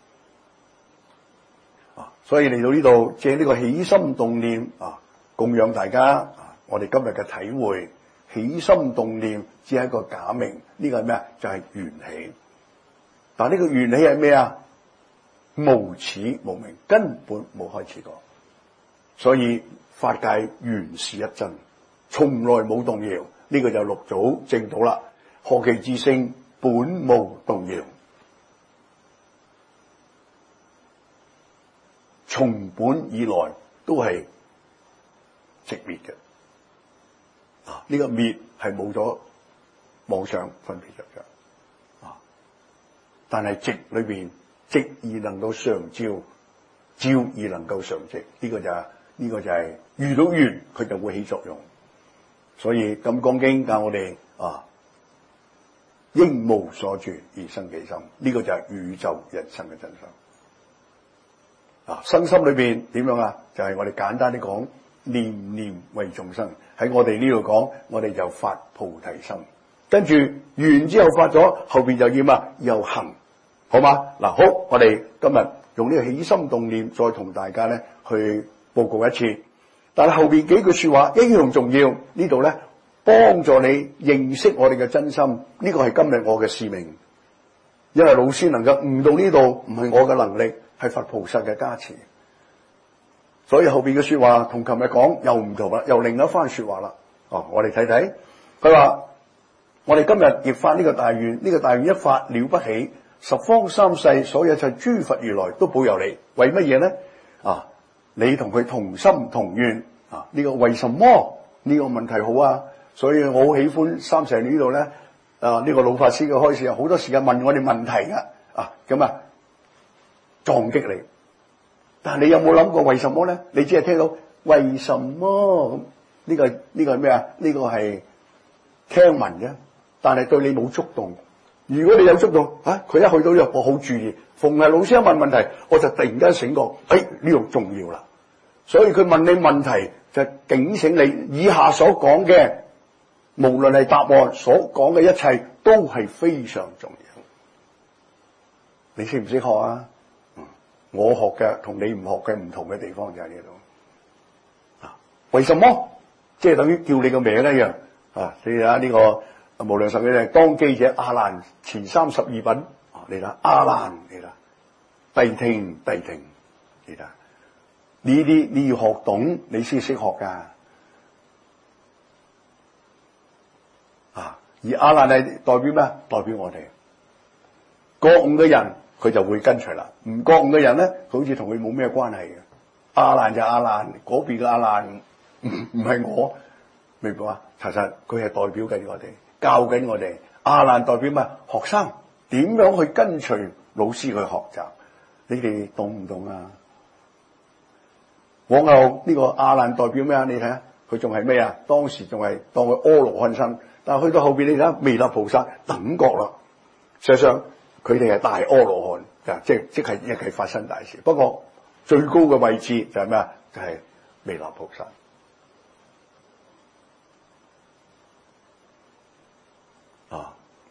啊。所以嚟到呢度借呢個起心動念啊，供養大家啊，我哋今日嘅體會。起心動念只係一個假名，呢個係咩啊？就係緣起。但呢個緣起係咩啊？無始無明，根本冇開始過。所以法界原是一真，從來冇動搖。呢個就六祖證到啦。何其自性本無動搖，從本以來都係寂滅嘅。呢個滅係冇咗妄想分別着啊，但係寂裏邊寂而能夠常照，照而能夠常寂，呢個就係遇到緣佢就會起作用。所以《金剛經》教我哋啊，應無所住而生其心，呢個就係宇宙人生嘅真相。生心裏邊點樣啊？就係我哋簡單啲講，念念為眾生。喺我哋呢度講，我哋就發菩提心，跟住完之後發咗，後邊就要啊，又行，好嘛？嗱，好，我哋今日用呢個起心動念，再同大家咧去報告一次。但係後邊幾句說話一樣重要，呢度咧幫助你認識我哋嘅真心，呢個係今日我嘅使命。因為老師能夠悟到呢度，唔係我嘅能力，係佛菩薩嘅加持。所以後邊嘅說話同琴日講又唔同啦，又另一番說話啦。我哋睇睇，佢話我哋今日亦發呢個大願，呢個大願一發了不起，十方三世所有一切諸佛如來都保佑你。為乜嘢咧？你同佢同心同願啊！呢個為什麼呢個問題好啊？所以我好喜歡三成呢度咧呢個老法師嘅開示，好多時間問我哋問題噶咁撞擊你。但係你有冇諗過為什麼咧？你只係聽到為什麼咁？呢個係咩啊？呢個係聽聞啫，但係對你冇觸動。如果你有觸動，佢一去到呢度，我好注意。逢係老師一問問題，我就突然間醒覺，呢度重要啦。所以佢問你問題就警醒你，以下所講嘅，無論係答案所講嘅一切，都係非常重要。你識唔識學啊？我學嘅同你唔學嘅唔同嘅地方就喺呢度。為什麼？即係等於叫你個名一樣。你睇下呢個無量壽經當機者阿難前32品。你睇阿難，你睇諦聽，你睇呢啲你要學懂，你先識學噶。而阿難係代表咩？代表我哋覺悟嘅人。佢就會跟隨啦，唔覺悟嘅人咧，佢好似同佢冇咩關係嘅。阿難就阿難，嗰邊嘅阿難唔係我，明白啊？其實佢係代表緊我哋，教緊我哋。阿難代表咩？學生點樣去跟隨老師去學習？你哋懂唔懂啊？往後呢個阿難代表咩啊？你睇下，佢仲係咩啊？當時仲係當佢阿羅漢身， 但係去到後邊你睇下彌勒菩薩等覺啦，事實上佢哋係大阿羅漢，即係一係發生大事。不過最高嘅位置就係咩啊？就係彌勒菩薩啊！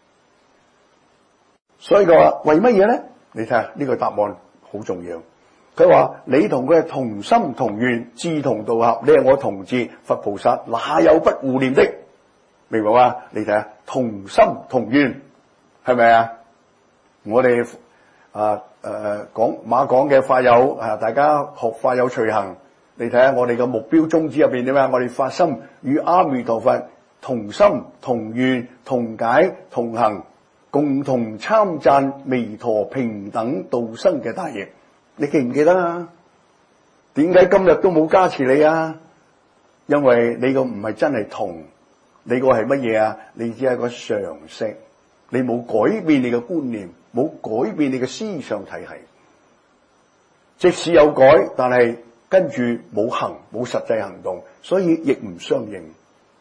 所以佢話為乜嘢咧？你睇下呢個答案好重要。佢話你同佢係同心同願，志同道合，你係我同志，佛菩薩哪有不護念的？明白嘛？你睇下同心同願係咪啊？我哋講馬講嘅法友啊，大家學法有隨行。你睇下我哋嘅目標宗旨入邊點啊？我哋發心與阿彌陀佛同心同願同解同行，共同參讚彌陀平等度生嘅大業。你記唔記得啊？點解今日都冇加持你啊？因為你個唔係真係同，你個係乜嘢啊？你只係個常識，你冇改變你嘅觀念，冇改變你嘅思想體系。即使有改，但係跟住冇行，冇實際行動，所以亦唔相應，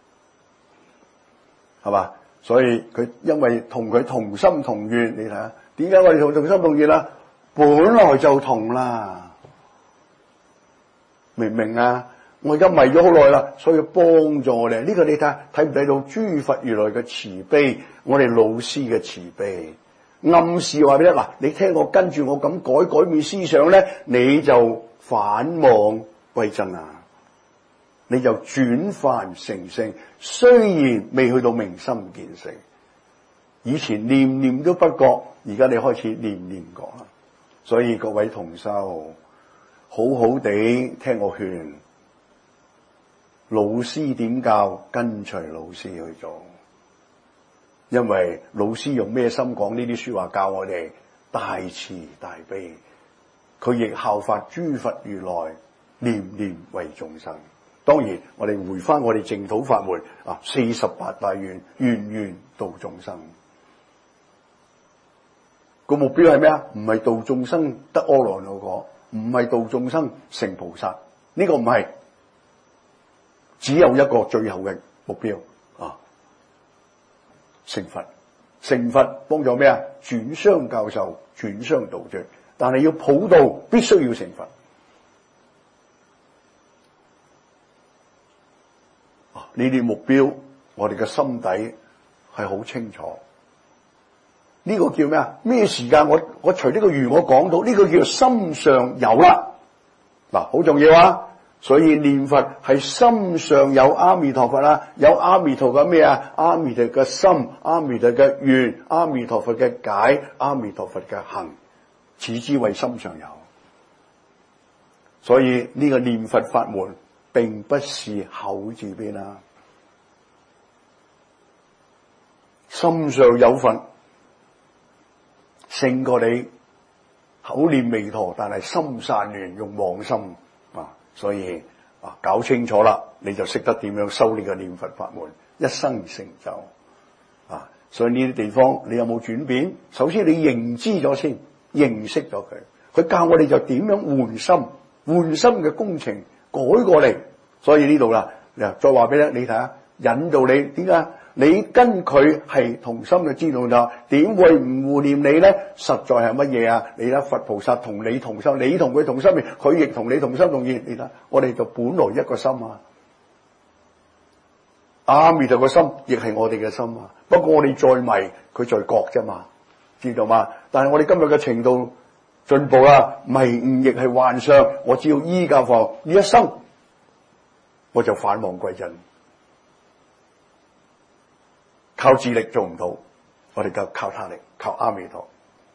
係嘛？所以佢因為同佢同心同願，你睇下點解我哋同心同願啦？本來就同啦，明唔明啊？我而家迷咗好耐啦，所以要幫助我哋。呢個你睇唔睇到諸佛如來嘅慈悲，我哋老師嘅慈悲，暗示話俾你嗱，你聽我跟住我咁改變思想咧，你就反妄歸真啊，你就轉凡成聖。雖然未去到明心見性，以前念念都不覺，而家你開始念念覺啦。所以各位同修，好好地聽我勸，老師點教，跟隨老師去做。因為老師用咩心講呢啲說話教我哋大慈大悲，佢亦效法諸佛如來，念念為眾生。當然我哋回翻我哋淨土法門啊，48大願，願願度眾生。個目標係咩啊？唔係度眾生得阿羅漢果，唔係度眾生成菩薩，呢個唔係，只有一個最後嘅目標啊，成佛。成佛幫助咩啊？轉相教授，轉相度脫，但係要普渡，必須要成佛。呢啲目標，我哋嘅心底係好清楚。呢個叫咩啊？咩時間我隨呢個緣我講到呢個叫心上有啦。嗱，好重要啊！所以念佛係心上有阿彌陀佛啦，有阿彌陀嘅咩啊？阿彌陀嘅心，阿彌陀嘅願，阿彌陀佛嘅解，阿彌陀佛嘅行，此之謂心上有。所以呢個念佛法門並不是口字邊啊，心上有佛。勝過你口念彌陀，但係心散亂，用妄心啊！所以搞清楚啦，你就識得點樣修呢個念佛法門，一生成就啊！所以呢啲地方你有冇轉變？首先你認知咗先，認識咗佢，佢教我哋就點樣換心，換心嘅工程改過嚟。所以呢度啦，再話俾你睇下，引導你點解？你跟佢係同心嘅知道就點會唔護念你咧？實在係乜嘢啊？你睇佛菩薩同你同心，你同佢同心，佢亦同你同心同意。你睇我哋就本來一個心啊，阿彌陀個心亦係我哋嘅心啊。不過我哋再迷，佢在覺啫嘛，知道嘛？但係我哋今日嘅程度進步啦，迷悟亦係幻象。我只要依教佛呢一生，我就返妄歸真。靠自力做唔到，我哋就靠他力，靠阿彌陀。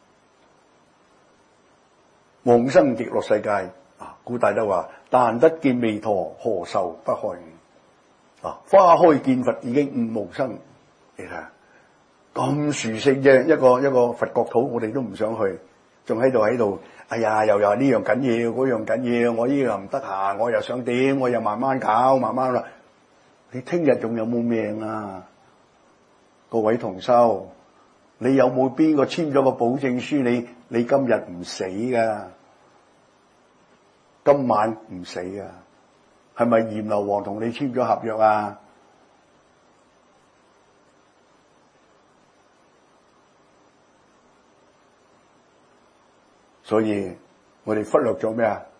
往生極樂世界啊！古大德話：但得見彌陀，何愁不開悟？啊！花開見佛已經悟無生。你睇下咁殊勝嘅一個佛國土，我哋都唔想去，仲喺度。哎呀，又呢樣緊要，嗰樣緊要，我呢樣唔得閒，我又想點，我又慢慢搞，慢慢啦。你聽日仲有冇命啊？各位同修，你有冇邊個簽咗個保證書？你今日唔死噶，今晚唔死噶，係咪閻羅王同你簽咗合約啊？ 所以我哋忽略咗咩啊？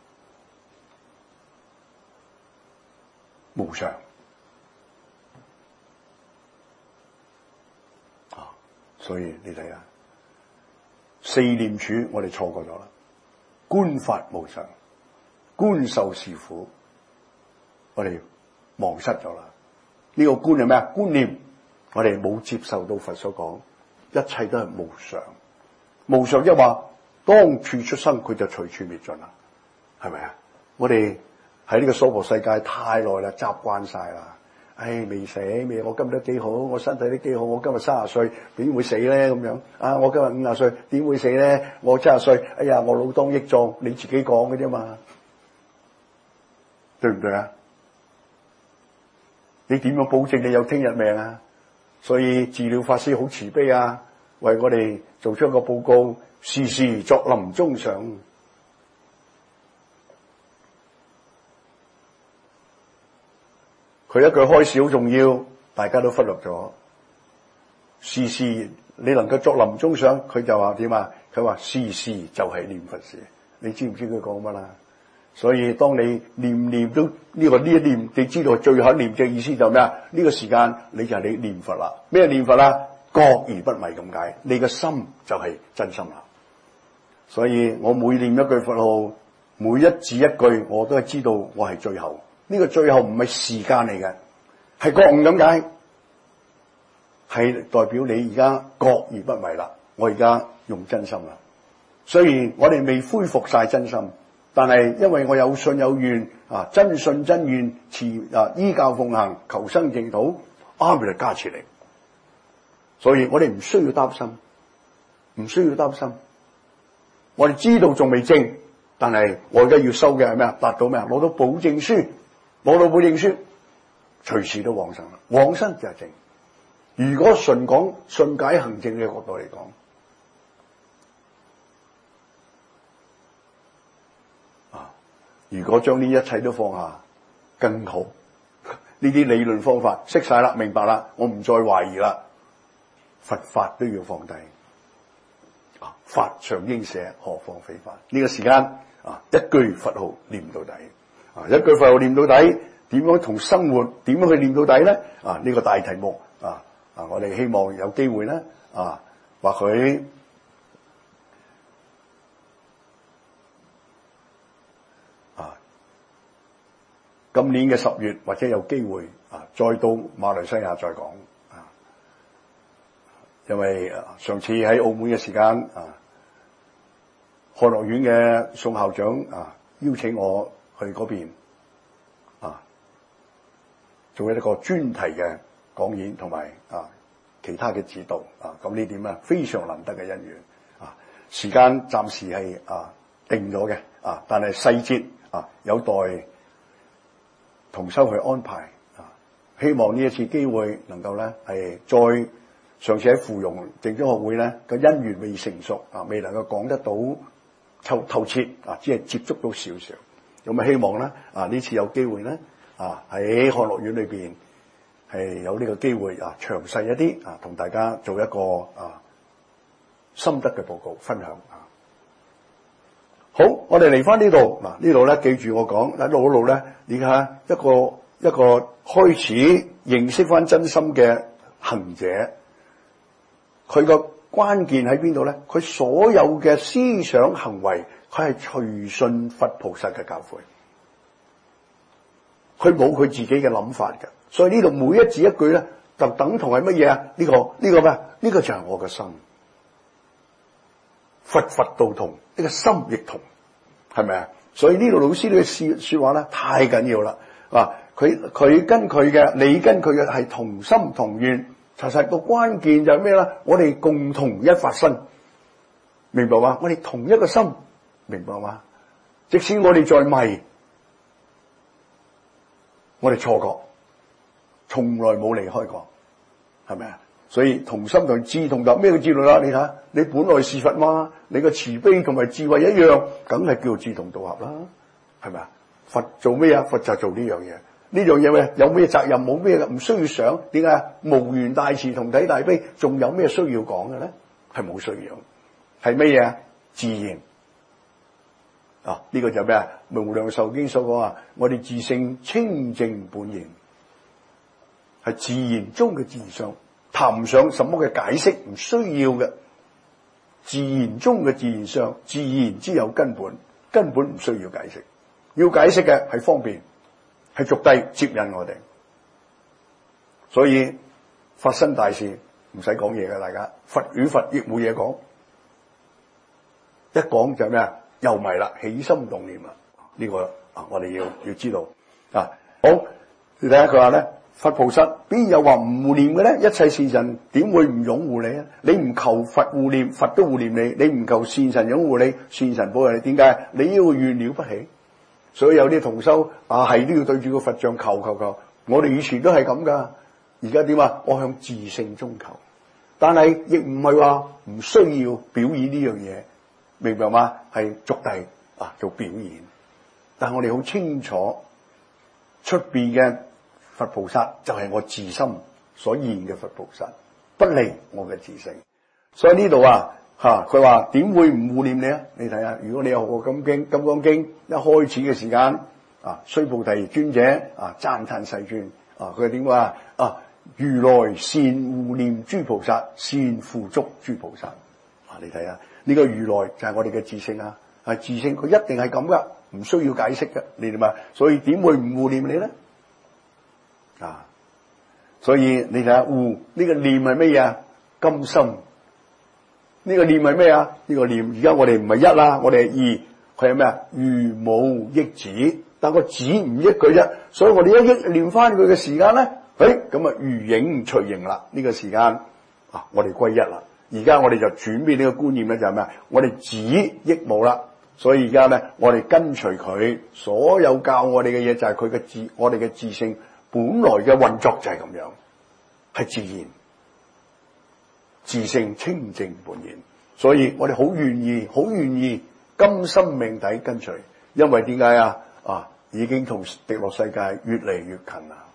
無常啊！所以你睇下，四念處我哋錯過咗啦。觀法無常，觀受是苦，我哋忘失咗啦。呢個觀係咩啊？觀念，我哋冇接受到佛所講，一切都係無常。無常即係話，當處出生，佢就隨處滅盡啦，係咪啊？我哋喺呢個娑婆世界太耐啦，習慣晒啦。唉，未死未，我今日都幾好，我身體都幾好，我今日30歲，點會死咧？咁樣啊，我今日50歲，點會死咧？我70歲，哎呀，我老當益壯，你自己講嘅啫嘛，對唔對啊？你點樣保證你有聽日命啊？所以治療法師好慈悲啊，為我哋做出一個報告，時時作臨終想。佢一句開始好重要，大家都忽略咗。時時你能夠作臨終想，佢就話點啊？佢話時時就係念佛時。你知唔知佢講乜啦？所以當你念都呢一念，你知道最後一念嘅意思就係咩啊？呢個時間你就係你念佛啦。咩念佛啦？覺而不迷咁解。你嘅心就係真心啦。所以我每念一句佛號，每一字一句，我都係知道我係最後。呢個最後唔係時間嚟嘅，係覺悟咁解，係代表你而家覺而不迷啦。我而家用真心啦。雖然我哋未恢復晒真心，但係因為我有信有願啊，真信真願依教奉行，求生淨土，阿彌陀加持你。所以我哋唔需要擔心，唔需要擔心。我哋知道仲未證，但係我而家要收嘅係咩啊？達到咩啊？攞到保證書。攞到保證書，隨時都往生啦。往生就係證。如果純講信解行證嘅角度嚟講，如果將呢一切都放下，更好。呢啲理論方法識晒啦，明白啦，我唔再懷疑啦。佛法都要放低，法常應捨，何況非法？呢個時間一句佛號念到底。一句佛號念到底，點樣同生活點樣去念到底咧？呢個大題目我哋希望有機會咧或許今年嘅10月或者有機會再到馬來西亞再講因為上次喺澳門嘅時間漢樂院嘅宋校長邀請我去嗰邊做一個專題嘅講演同埋其他嘅指導咁呢點非常難得嘅因緣時間暫時係定咗嘅但係細節有待同修去安排希望呢一次機會能夠咧係再上次喺芙蓉淨宗學會咧個因緣未成熟未能夠講得到透徹只係接觸到少少。咁希望咧呢次有機會咧喺漢樂院裏邊係有呢個機會詳細一啲同大家做一個心得嘅報告分享好，我哋嚟翻呢度呢度咧，記住我講一路咧，而家一個開始認識翻真心嘅行者，佢個關鍵喺邊度咧？佢所有嘅思想行為，佢係隨順佛菩薩嘅教誨，佢冇佢自己嘅諗法嘅。所以呢度每一字一句咧，就等同係乜嘢啊？呢個咩？呢個就係我嘅心。佛道同，呢個心亦同，係咪啊？所以呢度老師呢句說話咧，太緊要啦。佢跟佢嘅，你跟佢嘅係同心同願。其實個關鍵就係咩啦？我哋共同一法身，明白嗎？我哋同一個心，明白嗎？即使我哋再迷，我哋錯覺，從來冇離開過，係咪啊？所以同心同志同道，咩叫志同道合？你睇，你本來是佛嘛，你個慈悲同埋智慧一樣，梗係叫志同道合啦，係咪啊？佛做咩啊？佛就做呢樣嘢。呢樣嘢咩？有咩責任？冇咩嘅，唔需要想。點解？無緣大慈，同體大悲，仲有咩需要講嘅咧？係冇需要。係咩嘢？自然啊，呢個就咩啊？無量壽經所講啊，我哋自性清淨本然，係自然中嘅自相，談唔上什麼嘅解釋，唔需要嘅。自然中嘅自然相，自然之有根本，根本唔需要解釋。要解釋嘅係方便，係俗諦接引我哋。所以發生大事唔使講嘢嘅，大家佛與佛亦冇嘢講，一講就咩啊？又迷啦，起心動念啦。呢個我哋要知道啊。好，你睇下佢話咧，佛菩薩邊有話唔護念嘅咧？一切善神點會唔擁護你啊？你唔求佛護念，佛都護念你；你唔求善神擁護你，善神保佑你。點解？你呢個願了不起。所以有啲同修係都要對住個佛像求。我哋以前都係咁噶，而家點啊？我向自性中求，但係亦唔係話唔需要表演呢樣嘢，明白嗎？係俗諦做表演，但係我哋好清楚出邊嘅佛菩薩就係我自心所現嘅佛菩薩，不離我嘅自性。所以呢度佢話點會唔護念你啊？你睇下，如果你有學過金剛經一開始嘅時間須菩提尊者讚歎世尊佢點話如來善護念諸菩薩，善付囑諸菩薩。你睇下呢個如來就係我哋嘅自性係自性，佢一定係咁噶，唔需要解釋噶，你點啊？所以點會唔護念你咧？所以你睇下護呢個念係乜嘢？甘心。呢個念係咩啊？呢個念而家我哋唔係一啦，我哋係二，佢係咩啊？如母憶子，但個子唔益佢啫，所以我哋一憶念翻佢嘅時間咧，咁啊如影隨形啦。呢個時間我哋歸一啦。而家我哋就轉變呢個觀念咧，就係咩啊？我哋子憶母啦，所以而家咧我哋跟隨佢，所有教我哋嘅嘢就係佢嘅我哋嘅自性本來嘅運作就係咁樣，係自然。自性清淨本然，所以我哋好願意甘心命抵跟隨，因為點解已經同極樂世界越嚟越近啦。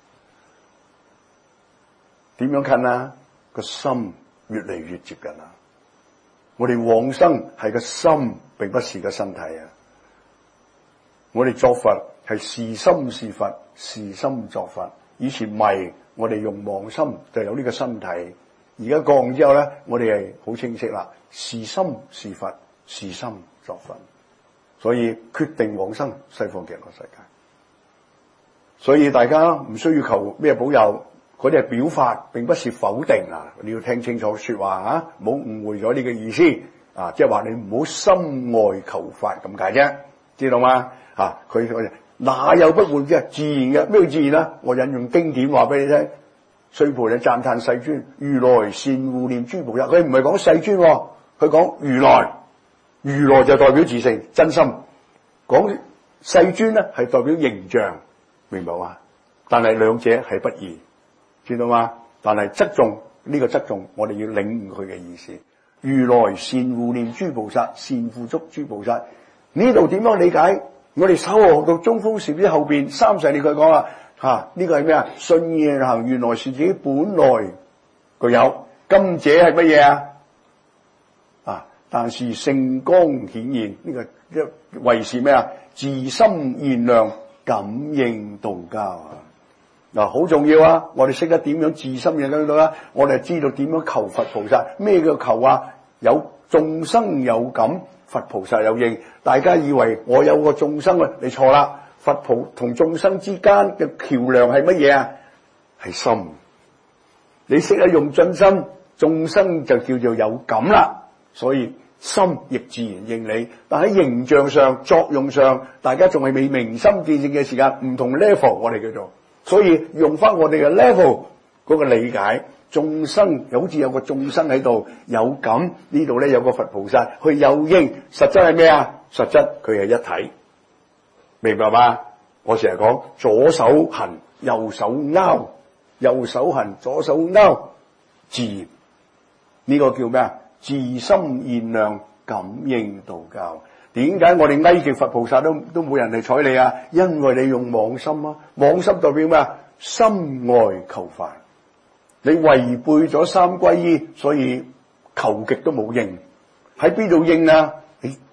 點樣近啊？個心越嚟越接近啦。我哋往生係個心，並不是個身體啊。我哋作佛係是心是佛，是心作佛。以前迷，我哋用妄心就有呢個身體。而家降之後咧，我哋係好清晰啦，是心是佛，是心作佛，所以決定往生西方極樂世界。所以大家唔需要求咩保佑，嗰啲係表法，並不是否定你要聽清楚說話唔好誤會咗呢個意思即係話你唔好心外求法咁解啫，知道嗎？佢哪有不換嘅自然嘅？咩叫自然啊？我引用經典話俾你聽。須菩提讚歎世尊，如來善護念諸菩薩。佢唔係講世尊，佢講如來。如來就代表自性真心，講世尊咧係代表形象，明白嗎？但係兩者係不異，知道嗎？但係側重呢個側重，我哋要領悟佢嘅意思。如來善護念諸菩薩，善付囑諸菩薩。呢度點樣理解？我哋稍後學到中鋒禪師後邊三世，你佢講呢個係咩啊？信願行原來是自己本來具有，今者係乜嘢但是聖光顯現，呢個為是咩啊？自心現量，感應道交好重要我哋識得點樣自心現量到啦，我哋知道點樣求佛菩薩。咩叫求有眾生有感，佛菩薩有應。大家以為我有個眾生你錯啦。佛菩同眾生之間嘅橋梁係乜嘢係心。你識得用盡心，眾生就叫做有感啦。所以心亦自然應你。但喺形象上、作用上，大家仲係未明心見性嘅時間，唔同 level 我哋叫做。所以用翻我哋嘅 level 嗰個理解，眾生好似有個眾生喺度有感，呢度咧有個佛菩薩去有應。實質係咩實質佢係一體。明白嗎？我成日講左手痕右手拗，右手痕左手拗，自然呢個叫咩自心現量，感應道交。點解我哋哀極佛菩薩都冇人嚟睬你因為你用妄心妄心代表咩心外求法。你違背咗三皈依，所以求極都冇應。喺邊度應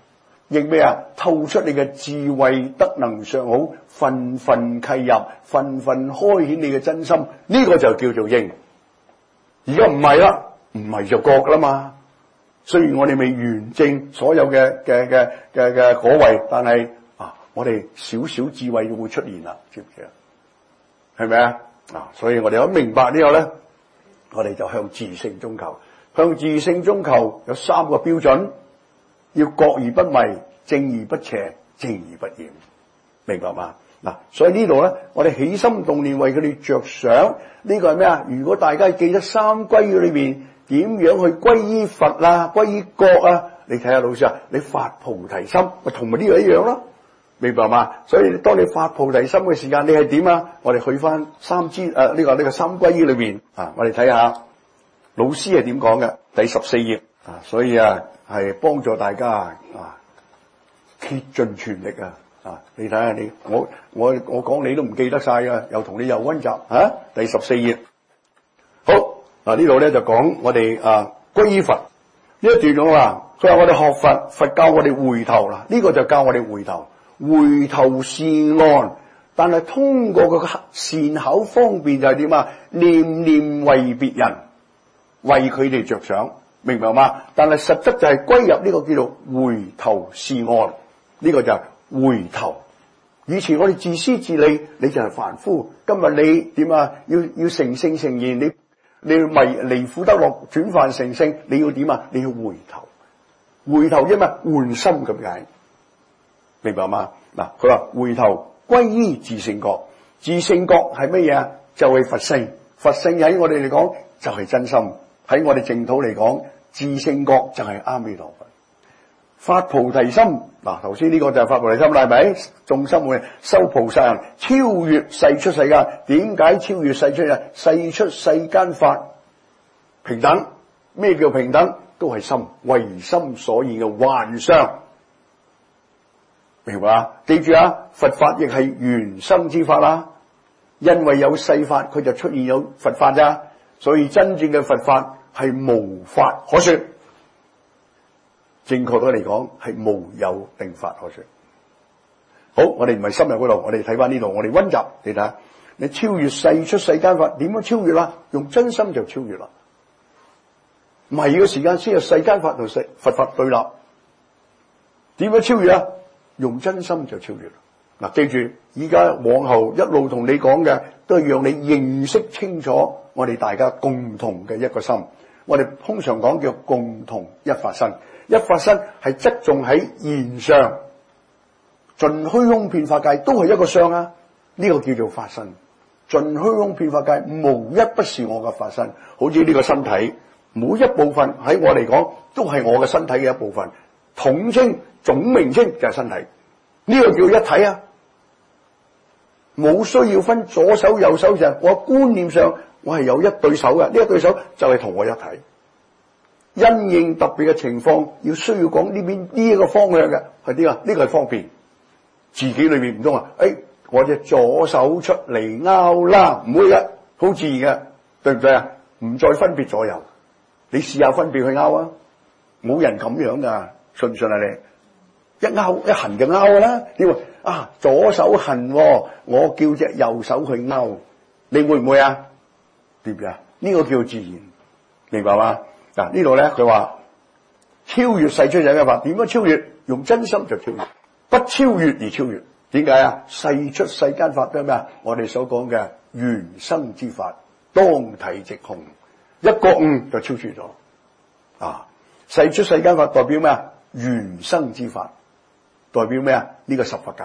認咩啊？透出你嘅智慧德能上好，份份契入，份份開顯你嘅真心，呢個就叫做認。而家唔係啦，唔係就覺啦嘛。雖然我哋未完證所有嘅果位，但係我哋少少智慧會出現啦，知唔知啊？係咪啊？所以我哋有明白呢個咧，我哋就向自性中求。向自性中求有3個標準，要覺而不迷，正而不邪，正而不染，明白嘛？所以呢度咧，我哋起心動念為佢哋着想，呢個係咩啊？如果大家記得三歸語裏面點樣去歸依佛啊，歸依覺啊，你睇下老師啊，你發菩提心，咪同埋呢個一樣咯，明白嘛？所以當你發菩提心嘅時間，你係點啊？我哋去翻三歸依裏面我哋睇下老師係點講嘅，第14頁所以係幫助大家竭盡全力你睇下你我講你都唔記得晒噶，又同你又溫習第14頁。好呢度咧就講我哋歸依佛呢一段講話，佢話我哋學佛，佛教我哋回頭啦，呢個就教我哋回頭，回頭是岸。但係通過個善巧方便就係點啊？念念為別人，為佢哋着想，明白嗎？但係實質就係歸入呢個叫做回頭是岸，呢個就係回頭。以前我哋自私自利，你就係凡夫。今日你點啊？要成聖成賢，你要離苦得樂，轉凡成聖，你要點啊？你要回頭，回頭啫嘛，換心咁解，明白嗎？佢話回頭歸依自性覺，自性覺係乜嘢啊？就係佛性，佛性喺我哋嚟講就係真心，喺我哋淨土嚟講，自性覺就係阿彌陀佛。發菩提心，頭先呢個就係發菩提心啦，係咪？眾生會修菩薩行，超越世出世間。點解超越世出啊？世出世間法平等。咩叫平等？都係心，唯心所現嘅幻相，明白啊？記住佛法亦係緣生之法啦。因為有世法，佢就出現有佛法咋。所以真正嘅佛法係無法可說。正確嘅嚟講係無有定法可說。好，我哋唔係深入嗰度，我哋睇翻呢度，我哋溫習，你睇下，你超越世出世間法，點樣超越啦？用真心就超越啦。迷嘅時間先有世間法同佛法對立，點樣超越啊？用真心就超越啦。記住，依家往後一路同你講嘅，都係讓你認識清楚我哋大家共同嘅一個心。我哋通常講叫共同一法身。一法身係側重喺現上，盡虛空遍法界都係一個相啊！呢個叫做法身。盡虛空遍法界無一不是我嘅法身。好似呢個身體，每一部分喺我嚟講都係我嘅身體嘅一部分。統稱總名稱就係身體，呢個叫一體啊！冇需要分左手右手，就係我觀念上我係有一對手嘅，呢一對手就係同我一體。因應特別嘅情況，要需要講呢邊呢一個方向嘅係啲呢個係方便自己裏面唔通我隻左手出嚟拗啦，唔會嘅，好自然嘅，對唔對啊？唔再分別左右，你試下分別去拗啊！冇人咁樣噶，信唔信啊？你一拗一痕就拗噶啦，你話左手痕，我叫隻右手去拗，你會唔會啊？點解？呢個叫自然，明白嗎？呢度咧佢話超越世出世間法，點樣超越？用真心就超越，不超越而超越。點解啊？世出世間法係咩啊？我哋所講嘅緣生之法，當體即空，一覺悟就超越咗。世出世間法代表咩啊？緣生之法代表咩啊？呢個十法界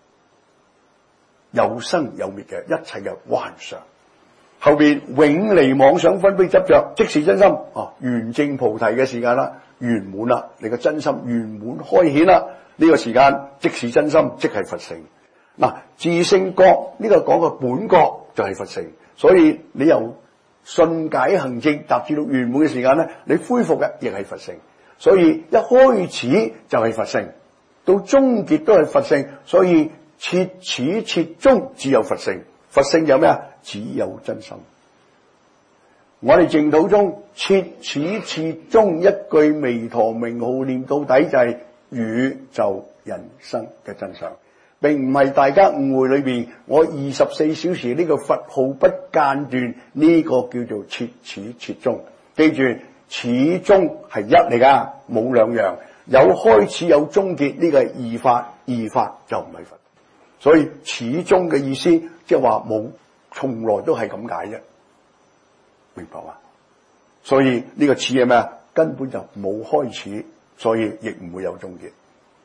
有生有滅嘅一切嘅幻想。後邊永離妄想分別執着，即是真心。圓證菩提嘅時間啦，圓滿啦，你個真心圓滿開顯啦。呢個時間即是真心，即係佛性。自性覺呢個講個本覺就係佛性。所以你由信解行證達至到圓滿嘅時間咧，你恢復嘅亦係佛性。所以一開始就係佛性，到終結都係佛性。所以切始切終只有佛性。佛性有咩啊？只有真心。我哋淨土中切始切終一句彌陀名號念到底就係宇宙人生嘅真相，並唔係大家誤會裏邊我24小時呢個佛號不間斷，呢個叫做切始切終。記住，始終係一嚟噶，冇兩樣，有開始有終結，呢個係二法，二法就唔係佛。所以始終嘅意思即係話冇，從來都係咁解啫，明白嘛？所以呢個始係咩啊？根本就冇開始，所以亦唔會有終結。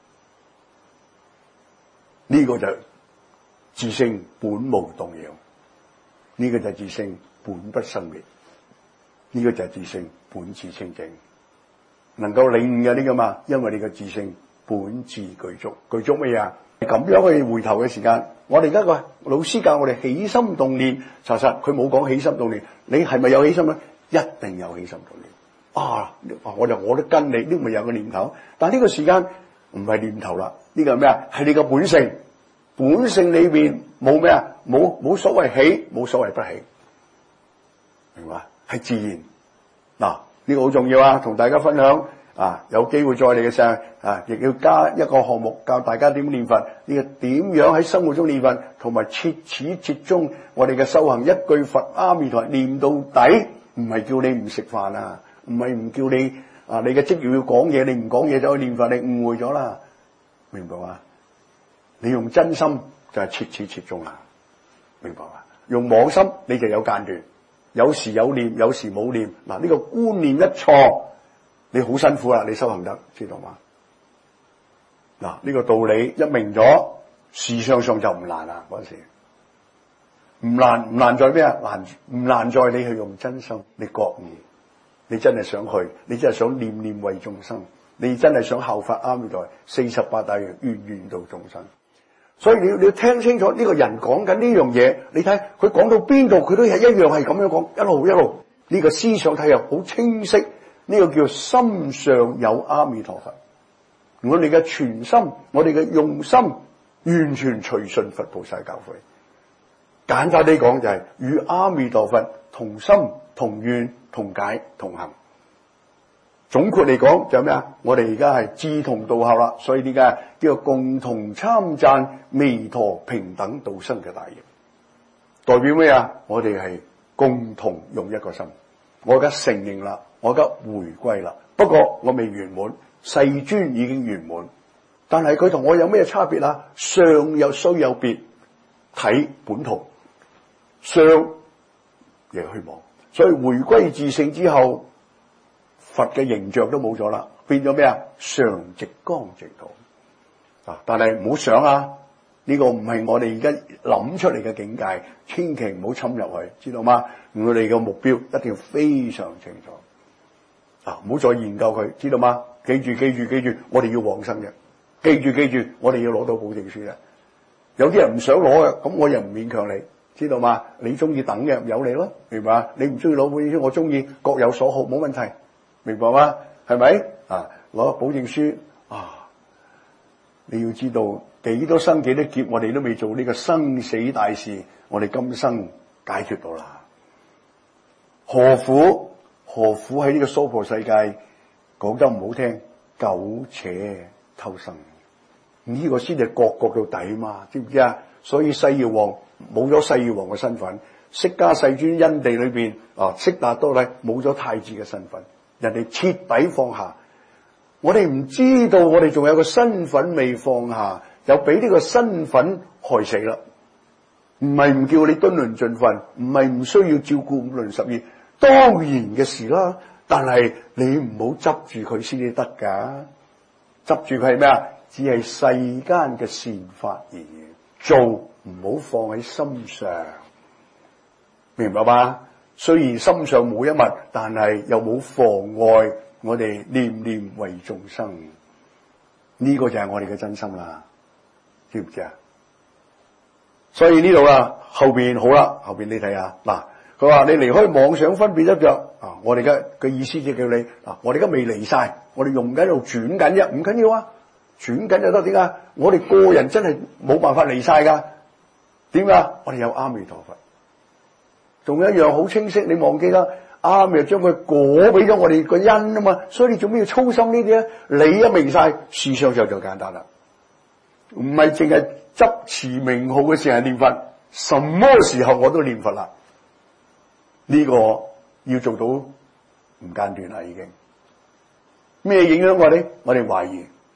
呢個就自性本無動搖，呢個就自性本不生滅，呢個就係自性本自清淨。能夠領悟嘅呢個嘛，因為你嘅自性本自具足，具足乜嘢啊？咁樣去回頭嘅時間，我哋而家個老師教我哋起心動念，查實佢冇講起心動念，你係咪有起心咧？一定有起心動念。我都跟你，呢咪有個念頭，但呢個時間唔係念頭啦，呢個係咩啊？係你個本性，本性裏邊冇咩啊？冇所謂起，冇所謂不起，明白？係自然。嗱，呢個好重要啊，同大家分享啊，有機會再嚟嘅時候啊，亦要加一個項目教大家點念佛，呢個點樣喺生活中念佛，同埋切始切終我哋嘅修行，一句佛阿彌陀念到底，唔係叫你唔食飯啊，唔係唔叫你啊，你嘅職業要講嘢，你唔講嘢就去念佛，你誤會咗啦，明白嘛？你用真心就係切始切終啦，明白嘛？用妄心你就有間斷，有時有念，有時冇念。嗱，呢個觀念一錯，你好辛苦啦，你修行得知道嘛？嗱，呢個道理一明咗，事相上就唔難啦。嗰陣時唔難在咩啊？唔難在你去用真心，你覺悟，你真係想去，你真係想念念為眾生，你真係想效法阿彌陀48大願，願願度眾生。所以你要聽清楚呢個人講緊呢樣嘢，你睇佢講到邊度，佢都係一樣係咁樣講，一路呢個思想睇入好清晰。呢個叫心上有阿彌陀佛，我哋嘅全心，我哋嘅用心，完全隨順佛菩薩教誨。簡單啲講就係與阿彌陀佛同心同願同解同行。總括嚟講就係咩啊？我哋而家係志同道合啦，所以點解叫共同參贊彌陀平等度生嘅大業？代表咩啊？我哋係共同用一個心。我而家承認啦，我而家回歸啦。不過我未圓滿，世尊已經圓滿，但係佢同我有咩差別啊？相又雖有別，體本同，相亦虛妄。所以回歸自性之後，佛嘅形象都冇咗啦，變咗咩啊？常寂光淨土啊！但係唔好想啊，呢個唔係我哋而家諗出嚟嘅境界，千祈唔好侵入去，知道嗎？我哋嘅目標一定要非常清楚啊！唔好再研究佢，知道嗎？記住，我哋要往生嘅，記住，我哋要攞到保證書嘅。有啲人唔想攞嘅，咁我又唔勉強你，知道嗎？你中意等嘅有你咯，明白嘛？你唔中意攞保證書，我中意，各有所好，冇問題。明白嗎？係咪啊？攞保證書啊！你要知道幾多生幾多劫，我哋都未做呢個生死大事，我哋今生解決到啦。何苦喺呢個娑婆世界講得唔好聽，苟且偷生，呢個先係各到底嘛？知唔知啊？所以西藥王冇咗西藥王嘅身份，釋迦世尊因地裏邊啊，悉達多咧冇咗太子嘅身份。人哋徹底放下，我哋唔知道我哋仲有個身份未放下，又俾呢個身份害死啦。唔係唔叫你敦倫盡分，唔係唔需要照顧五倫十義，當然嘅事啦。但係你唔好執住佢先至得噶，執住佢係咩啊？只係世間嘅善法而已，做唔好放喺心上，明白嗎？雖然心上冇一物，但係又冇妨礙我哋念念為眾生，呢個就係我哋嘅真心啦，知唔知啊？所以呢度啊，後邊好啦，後邊你睇下嗱，佢話你離開妄想分別執着啊，我哋嘅意思就叫你嗱，我哋而家未離晒，我哋用緊喺度轉緊啫，唔緊要啊，轉緊就得。點解？我哋個人真係冇辦法離晒噶，點解？我哋有阿彌陀佛。仲有一樣好清晰，你忘記啦？ 啱又將佢果俾咗我哋個恩啊嘛，所以你做咩要操心呢啲啊？你一明晒，事上就簡單啦，唔係淨係執持名號嘅時候念佛，什麼時候我都念佛啦。呢個要做到唔間斷啦，已經。咩影響我哋？我哋懷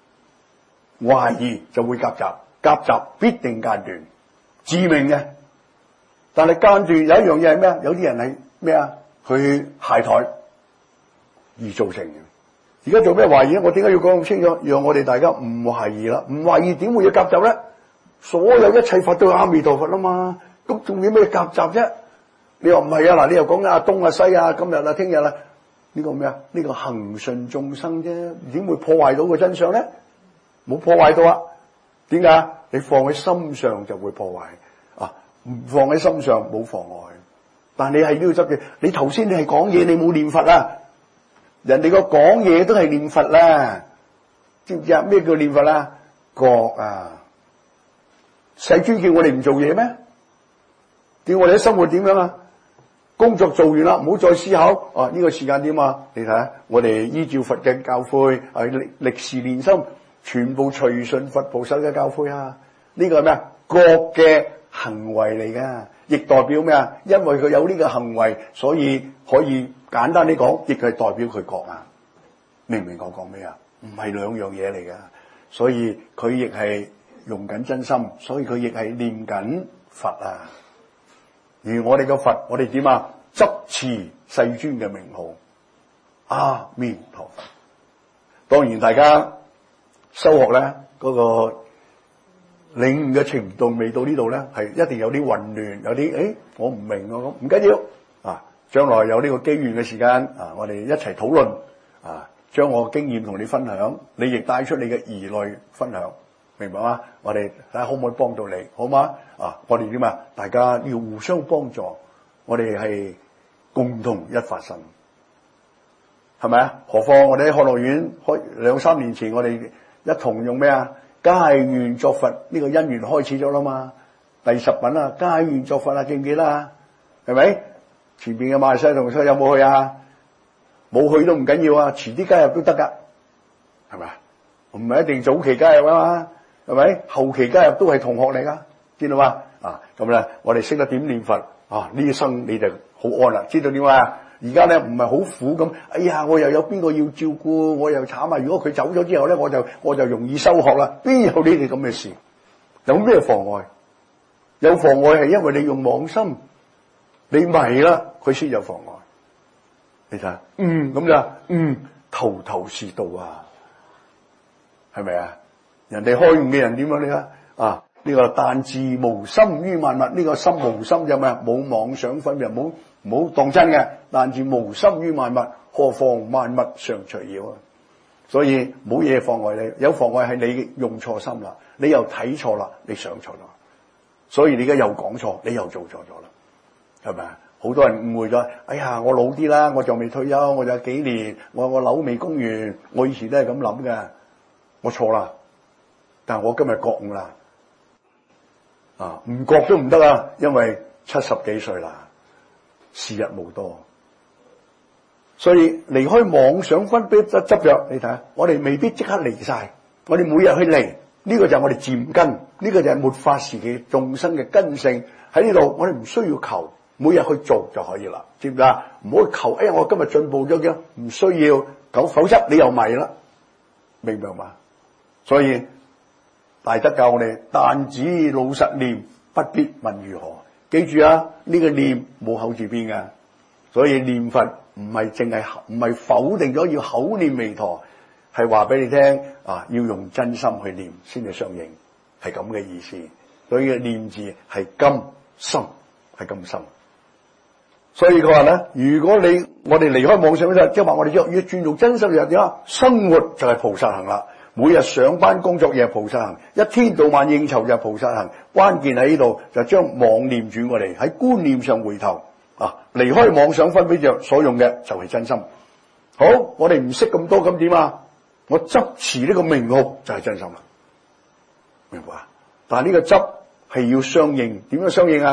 疑就會夾雜，夾雜必定間斷，致命嘅。但係間斷有一樣嘢係咩啊？有啲人係咩啊？佢懈怠而造成嘅。而家做咩懷疑咧？我點解要講咁清楚？讓我哋大家唔懷疑啦，唔懷疑點會有夾雜咧？所有一切法都係阿彌陀佛啦嘛，咁仲有咩夾雜啫？你話唔係啊？嗱，你又講緊阿東啊西啊，今日啊聽日啊，呢個咩啊？呢個恆順眾生啫，點會破壞到個真相咧？冇破壞到啊？點解？你放喺心上就會破壞啊，唔放喺心上冇妨礙。但你係都要執嘅。你頭先你係講嘢，你冇念佛啦。人哋個講嘢都係念佛啦，知唔知啊？咩叫念佛啦？覺啊！世尊叫我哋唔做嘢咩？叫我哋喺生活點樣啊？工作做完啦，唔好再思考啊！呢個時間點啊？你睇下，我哋依照佛嘅教誨，歷時練心，全部隨順佛菩薩嘅教誨啊！呢個係咩啊？覺嘅行為嚟噶。亦代表咩啊？因為佢有呢個行為，所以可以簡單啲講，亦係代表佢覺啊！明唔明我講咩啊？唔係兩樣嘢嚟噶，所以佢亦係用緊真心，所以佢亦係念緊佛啊！而我哋嘅佛，我哋點啊？執持世尊嘅名號，阿彌陀佛。當然，大家修學咧嗰個領悟嘅程度未到呢度咧，係一定有啲混亂，有啲我唔明啊，咁唔緊要啊。將來有呢個機緣嘅時間啊，我哋一齊討論啊，將我經驗同你分享，你亦帶出你嘅疑慮分享，明白嗎？我哋睇下可唔可以幫到你，好嗎？啊，我哋點啊？大家要互相幫助，我哋係共同一法身，係咪啊？何況我哋喺漢樂院開2-3年前，我哋一同用咩啊？皆願作佛，呢個因緣開始咗啦嘛。第10品啊，皆願作佛啊，記唔記得啊？係咪？前邊嘅馬來西亞同學有冇去啊？冇去都唔緊要啊，遲啲加入都得噶，係咪？唔係一定早期加入啊嘛，係咪？後期加入都係同學嚟噶，知道嘛？啊，咁咧，我哋識得點念佛啊，呢一生你就好安啦，知道點啊？而家咧唔係好苦咁，哎呀，我又有邊個要照顧，我又慘啊！如果佢走咗之後咧，我就容易收學啦。邊有呢啲咁嘅事？有咩妨礙？有妨礙係因為你用妄心，你迷啦，佢先有妨礙。你睇下，咁就頭頭是道啊，係咪啊？人哋開悟嘅人點樣？你睇啊，呢個但自無心於萬物，呢個心無心就咩啊？冇妄想分別，唔好當真嘅，但自無心於萬物，何況萬物常隨擾啊！所以冇嘢妨礙你，有妨礙係你用錯心啦，你又睇錯啦，你想錯啦，所以你而家又講錯，你又做錯咗啦，係咪啊？好多人誤會咗，哎呀，我老啲啦，我仲未退休，我仲有幾年，我樓未供完，我以前都係咁諗嘅，我錯啦，但係我今日覺悟啦，啊，唔覺都唔得啊，因為70幾歲啦。時日無多，所以離開妄想分別執着，你睇下，我哋未必即刻離晒，我哋每日去離，呢個就係我哋漸根，呢個就係末法時期眾生嘅根性喺呢度，我哋唔需要求，每日去做就可以啦，知唔知啊？唔好去求，哎呀，我今日進步咗嘅，唔需要，否則你又迷啦，明白嘛？所以大德教我哋，但只老實念，不必問如何。記住啊，呢個念冇口字邊嘅，所以念佛唔係否定咗要口念彌陀，係話俾你聽啊，要用真心去念先至相應，係咁嘅意思。所以念字係甘心，係甘心。所以佢話咧，如果我哋離開妄想咧，即係話我哋要轉做真心嘅點啊？生活就係菩薩行啦。每日上班工作亦係菩薩行，一天到晚應酬就係菩薩行。關鍵喺呢度就將妄念轉過嚟，喺觀念上回頭啊，離開妄想分別着所用嘅就係真心。好，我哋唔識咁多咁點啊？我執持呢個名號就係真心啦，明白啊？但係呢個執係要相應，點樣相應啊？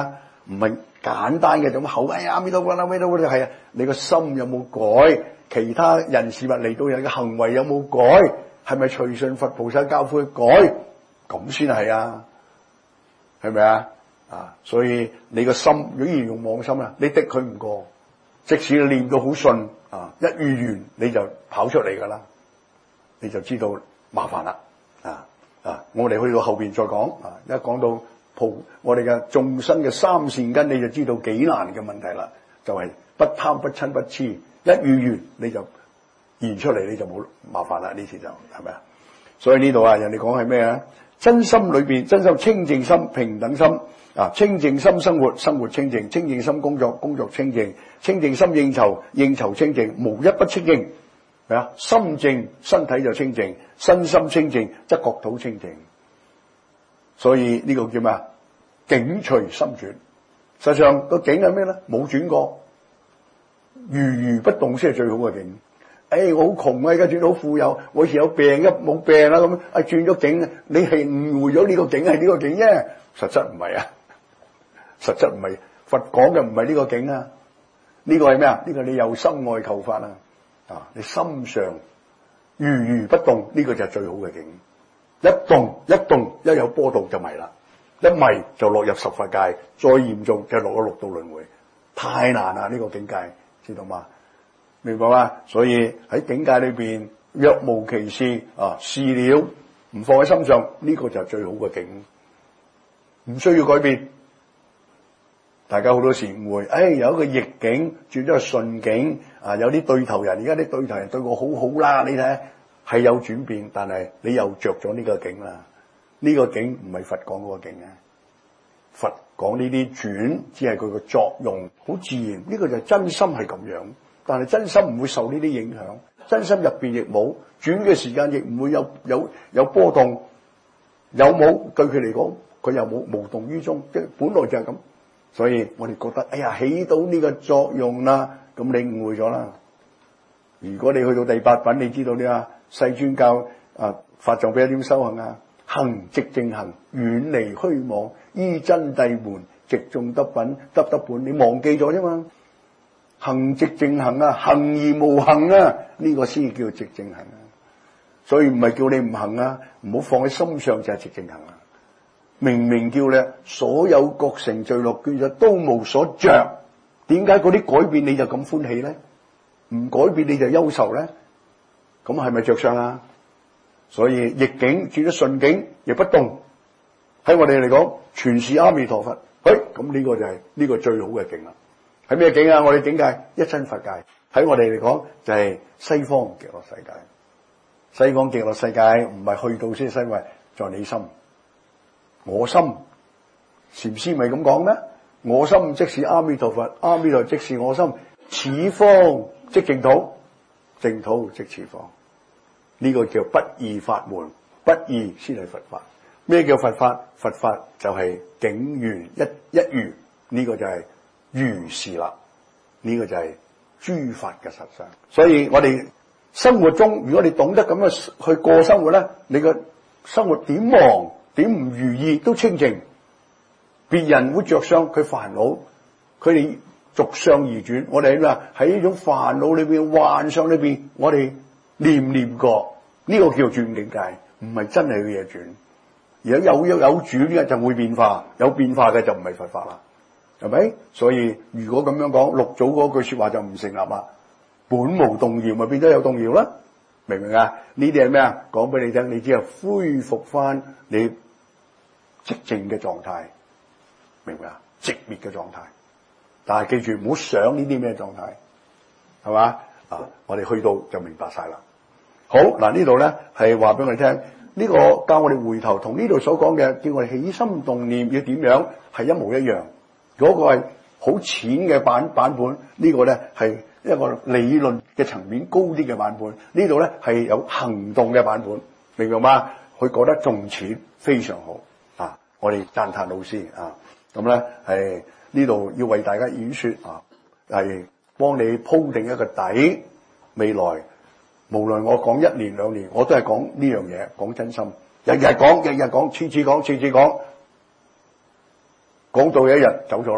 唔係簡單嘅咁口，哎呀，咩都關啦，咩都係啊！你個心有冇改？其他人事物嚟到人嘅行為有冇改？係咪隨順佛菩薩教誨改？咁先係啊，係咪啊？啊，所以你個心如果然用妄心啊，你敵佢唔過，即使你念到好順啊，一遇完你就跑出嚟噶啦，你就知道麻煩啦。我哋去到後邊再講啊，一講到我哋嘅眾生嘅三善根，你就知道幾難嘅問題啦。就係不貪不嗔不痴，一遇完你就現出嚟，你就冇麻煩啦。呢次就係咪啊？所以呢度啊，人哋講係咩啊？真心裏邊，真心清淨心、平等心啊，清淨心生活，生活清淨；清淨心工作，工作清淨；清淨心應酬，應酬清淨，無一不清淨。係啊，心淨身體就清淨，身心清淨則國土清淨。所以呢個叫咩啊？境隨心轉。實際上個境係咩咧？冇轉過，如如不動先係最好嘅境。我好窮啊，而家轉到好富有。我以前有病一冇病啦咁，轉咗境，你係誤會咗呢個境係呢個境啫。實質唔係啊，實質唔係。佛講嘅唔係呢個境啊，呢個係咩啊？呢個你有心外求法啊，你心上如如不動，呢個就係最好嘅境。一動一有波動就迷啦，一迷就落入十法界，再嚴重就落咗六道輪迴，太難啦呢個境界，知道嗎？明白嗎？所以喺境界裏邊若無其事啊，事了唔放喺心上，呢個就係最好嘅境，唔需要改變。大家好多時誤會，有一個逆境轉咗去順境啊，有啲對頭人，而家啲對頭人對我好好啦，你睇係有轉變，但係你又着咗呢個境啦。呢個境唔係佛講嗰個境啊，佛講呢啲轉只係佢個作用，好自然。呢個就係真心係咁樣。但係真心唔會受呢啲影響，真心入邊亦冇轉嘅時間，亦唔會有波動，有冇對佢嚟講，佢又冇無動於衷，即係本來就係咁。所以我哋覺得，起到呢個作用啦，咁你誤會咗啦。如果你去到第八品，你知道呢世尊教法藏比丘點修行啊？行直正行，遠離虛妄，依真諦門，直中得品，得本。你忘記咗啫嘛？行直正行啊，行而無行啊，呢個先叫直正行啊。所以唔係叫你唔行啊，唔好放喺心上就係直正行啊。明明叫你所有覺成聚樂眷屬都無所着，點解嗰啲改變你就咁歡喜咧？唔改變你就憂愁咧？咁係咪着相啊？所以逆境轉咗順境亦不動，喺我哋嚟講全是阿彌陀佛。咁呢個就係呢個最好嘅境啦。喺咩境啊？我哋境界一真佛界，喺我哋嚟講就係西方極樂世界。西方極樂世界唔係去到先西位，在你心。我心禪師咪咁講咩？我心即是阿彌陀佛，阿彌陀即是我心。此方即淨土，淨土即此方。呢個叫不二法門，不二先係佛法。咩叫佛法？佛法就係境緣一如，呢個就係如是啦。呢個就係諸法嘅實相。所以我哋生活中，如果你懂得咁樣去過生活咧，你個生活點忙點唔如意都清淨。別人會着相，佢煩惱，佢哋逐相而轉。我哋喺呢種煩惱裏邊、幻想裏邊，我哋念過，呢個叫轉境界，唔係真係嘅嘢轉。而家有轉嘅就會變化，有變化嘅就唔係佛法啦，係咪？所以如果咁樣講，六祖嗰句說話就唔成立啦。本無動搖，咪變咗有動搖啦？明唔明啊？呢啲係咩啊？講俾你聽，你只係恢復翻你寂靜嘅狀態，明唔明啊？寂滅嘅狀態。但係記住唔好想呢啲咩狀態，係嘛？我哋去到就明白晒啦。好嗱，呢度咧係話俾我哋聽。呢個教我哋回頭，同呢度所講嘅叫我哋起心動念要點樣係一模一樣。嗰個係好淺嘅版本，呢個咧係一個理論嘅層面高啲嘅版本。呢度咧係有行動嘅版本，明白嗎？佢講得仲淺，非常好啊！我哋讚歎老師啊，咁咧係呢度要為大家演說啊，係幫你鋪定一個底，未來。無論我講1年2年，我都係講呢樣嘢，講真心，日日講，次次講，講到有一日走咗啦，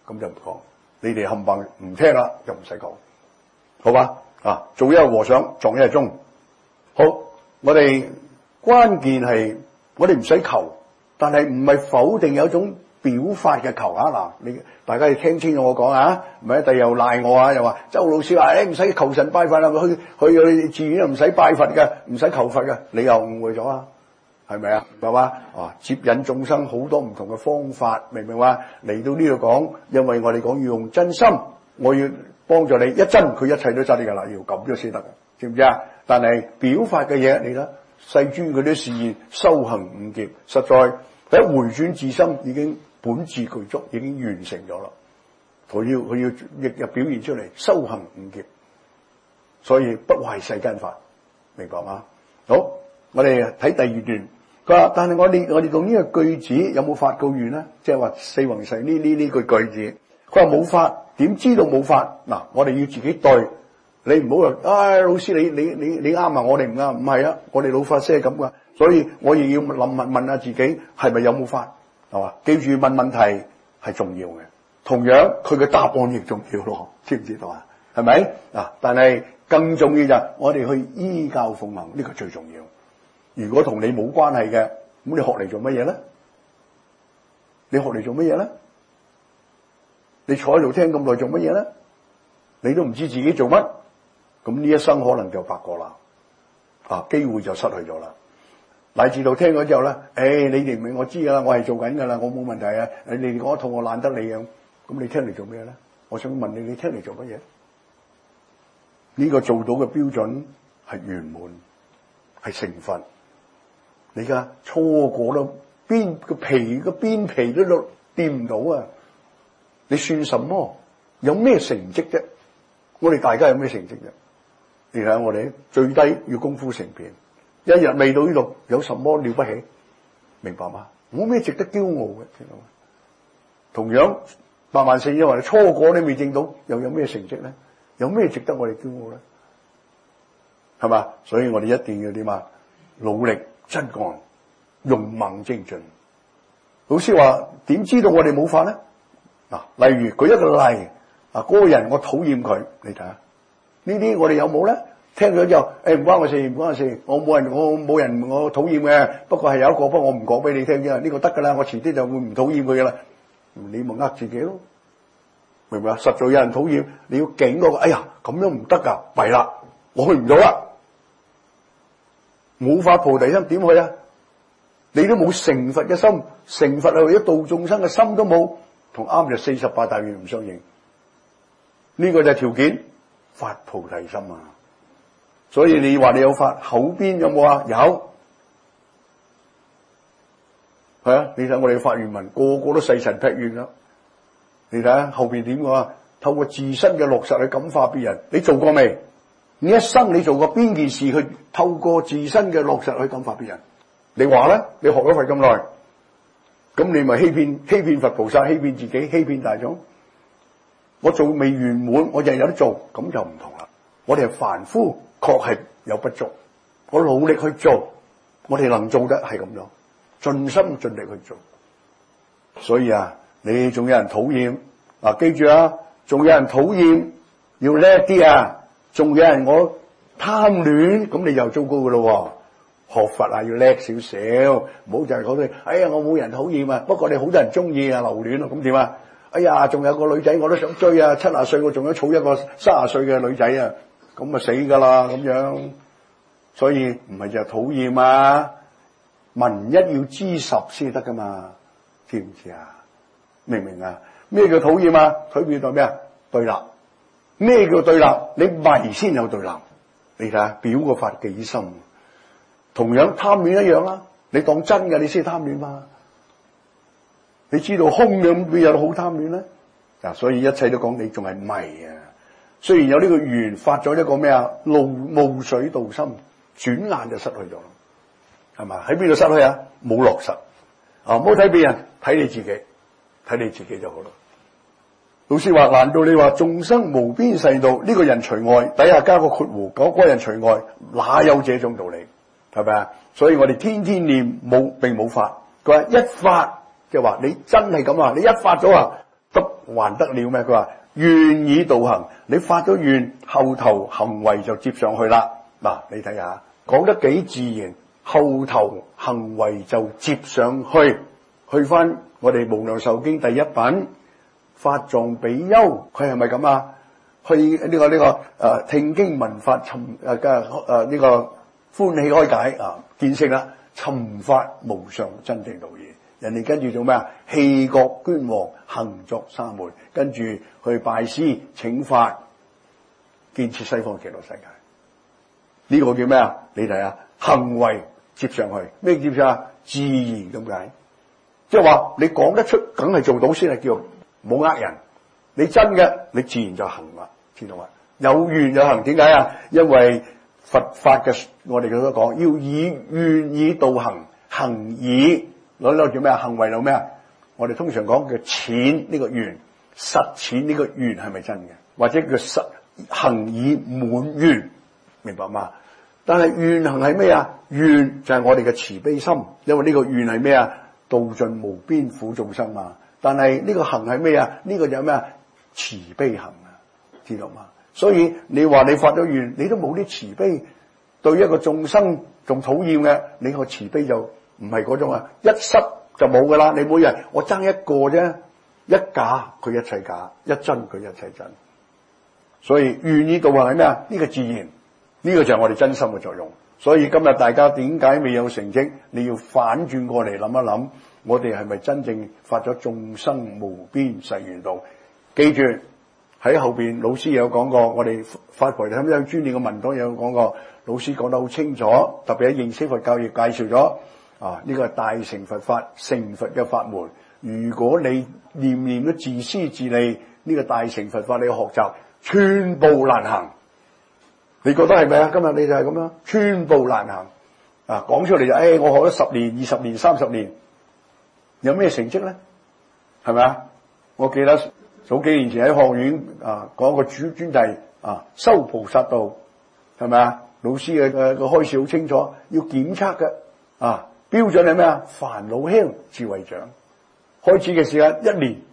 咁就唔講。你哋冚唪唔聽啦，就唔使講，好吧？做一個和尚撞一個鐘。好，我哋關鍵係我哋唔使求，但係唔係否定有一種表法嘅求啊！嗱，你大家要聽清楚我講啊，唔係第日又賴我啊，又話周老師話唔使求神拜佛啦，去寺院又唔使拜佛嘅，唔使求佛嘅，你又誤會咗啊？係咪啊？係嘛？接引眾生好多唔同嘅方法，明唔明話？嚟到呢度講，因為我哋講要用真心，我要幫助你一真，佢一切都真㗎啦，要咁樣先得，知唔知啊？但係表法嘅嘢，你睇世尊佢啲示現修行五劫，實在一回轉自心已經本自具足，已經完成咗啦。佢要亦又表現出嚟修行五劫，所以不壞世間法，明白嗎？好，我哋睇第二段。佢話：但係我哋用呢個句子有冇發告願咧？即係話四弘誓呢句句子。佢話冇法，點知道冇法？嗱，我哋要自己對。你唔好話，老師你啱啊，我哋唔啱，唔係啊，我哋老法師係咁噶，所以我亦要問下自己係咪有冇法，係嘛？記住問問題係重要嘅，同樣佢嘅答案亦重要咯，知唔知道啊？係咪？但係更重要就係我哋去依教奉行，呢個最重要。如果同你冇關係嘅，咁你學嚟做乜嘢咧？你學嚟做乜嘢咧？你坐喺度聽咁耐做乜嘢咧？你都唔知自己做乜，咁呢一生可能就白過啦，機會就失去咗啦。乃至到聽咗之後咧，你哋唔明我知噶啦，我係做緊噶啦，我冇問題啊。你哋講一套我懶得你咁，咁你聽嚟做咩咧？我想問你，你聽嚟做乜嘢？呢個做到嘅標準係圓滿，係成佛。你而家初果都邊皮都掂唔到啊！你算什麼？有咩成績啫？我哋大家有咩成績啫？你睇下我哋最低要功夫成片，一日未到呢度，有什麼了不起？明白嗎？冇咩值得驕傲嘅。同樣84000，因為你初果你未證到，又有咩成績咧？有咩值得我哋驕傲咧？係嘛？所以我哋一定要點啊？努力真幹，勇猛精進。老師話點知道我哋冇法咧？例如舉一個例，嗰個人我討厭佢，你睇下呢啲我哋有冇咧？聽咗之後，唔關我事，我冇人我討厭嘅，不過係有一個，不過我唔講俾你聽啫。呢個得噶啦，我遲啲就會唔討厭佢噶啦。你咪呃自己咯，明唔明啊？實在有人討厭，你要警嗰個，哎呀咁樣唔得噶，弊啦，我去唔到啦，冇發菩提心點去啊？你都冇成佛嘅心，成佛係為咗度眾生嘅心都冇。同啱就48大願唔相應，呢個就係條件，發菩提心啊！所以你話你有法，後邊有冇啊？有，係啊！你睇我哋發願文，個個都誓神劈願啦。你睇下後邊點講啊？透過自身嘅落實去感化別人，你做過未？你一生你做過邊件事去透過自身嘅落實去感化別人？你話咧？你學咗佛咁耐。咁你咪欺騙佛菩薩，欺騙自己，欺騙大眾。我做未圓滿，我日日都做，咁就唔同啦。我哋係凡夫，確係有不足。我努力去做，我哋能做得係咁樣，盡心盡力去做。所以你仲有人討厭，記住仲有人討厭，要叻啲啊！仲有人我貪戀，咁你又糟糕噶咯。學佛要叻少少，唔好就係講句，哎呀我冇人討厭啊，不過你好多人中意啊，留戀咯，咁點啊？哎呀，仲有個女仔我都想追啊，70歲我仲想娶一個30歲嘅女仔啊，咁啊死噶啦咁樣。所以唔係就係討厭啊，文一要知十先得噶嘛，知唔知啊？明唔明啊？咩叫討厭啊？討厭代咩啊？對立。咩叫對立？你迷先有對立。你睇下表個法幾深。同樣貪戀一樣啦，你當真嘅你先貪戀嘛？你知道空嘅咁邊有好貪戀咧？所以一切都講你仲係迷啊！雖然有呢個緣發咗一個咩啊？霧水道心，轉眼就失去咗，係嘛？喺邊度失去啊？冇落實唔好睇別人，睇你自己，睇你自己就好啦。老師話：難道你話眾生無邊誓道，呢個人除外，底下加個括弧，嗰個人除外，哪有這種道理？係咪啊？所以我哋天天念冇並冇法。佢話一發，即係話你真係咁啊！你一發咗得還得了咩？佢話願以道行，你發咗願，後頭行為就接上去啦。嗱，你睇下，講得幾自然，後頭行為就接上去。去翻我哋無量壽經第一品，法藏比丘，佢係咪咁啊？去呢個聽經聞法尋呢個歡喜開解啊，見識啦，尋發無上真正道義。人哋跟住做咩啊？棄國捐王，行作沙門，跟住去拜師請法，建設西方極樂世界。呢個叫咩啊？你睇下，行為接上去，咩接上啊？自然咁解，即係話你講得出，梗係做到先係叫冇呃人。你真嘅，你自然就行啦，知道嘛？有願有行，點解啊？因為佛法嘅，我哋都講，要以願以道行，行以攞叫咩啊？行為有咩啊？我哋通常講嘅淺呢個願，實踐呢個願係咪真嘅？或者叫實行以滿願，明白嗎？但係願行係咩啊？願就係我哋嘅慈悲心，因為呢個願係咩啊？度盡無邊苦眾生嘛。但係呢個行係咩啊？呢個就係咩啊？慈悲行啊，知道嗎？所以你話你發咗願，你都冇啲慈悲，對一個眾生仲討厭嘅，你個慈悲就唔係嗰種啊，一失就冇噶啦。你每日我爭一個啫，一假佢一切假，一真佢一切真。所以願以道行係咩啊？呢個自然，呢個就係我哋真心嘅作用。所以今日大家點解未有成績？你要反轉過嚟諗一諗，我哋係咪真正發咗眾生無邊誓願道？記住喺後邊老師有講過，我哋發菩提心專念嘅文檔有講過，老師講得好清楚，特別喺認識佛教亦介紹咗呢個係大乘佛法，成佛嘅法門。如果你念念都自私自利，呢個大乘佛法你要學習，全部難行。你覺得係咪啊？今日你就係咁樣，全部難行啊！講出嚟就我學咗10年、20年、30年，有咩成績咧？係咪啊？我記得早幾年前喺學院講個專題修菩薩道，係咪啊？老師嘅開示好清楚，要檢測嘅標準係咩啊？煩惱輕，智慧長。開始嘅時間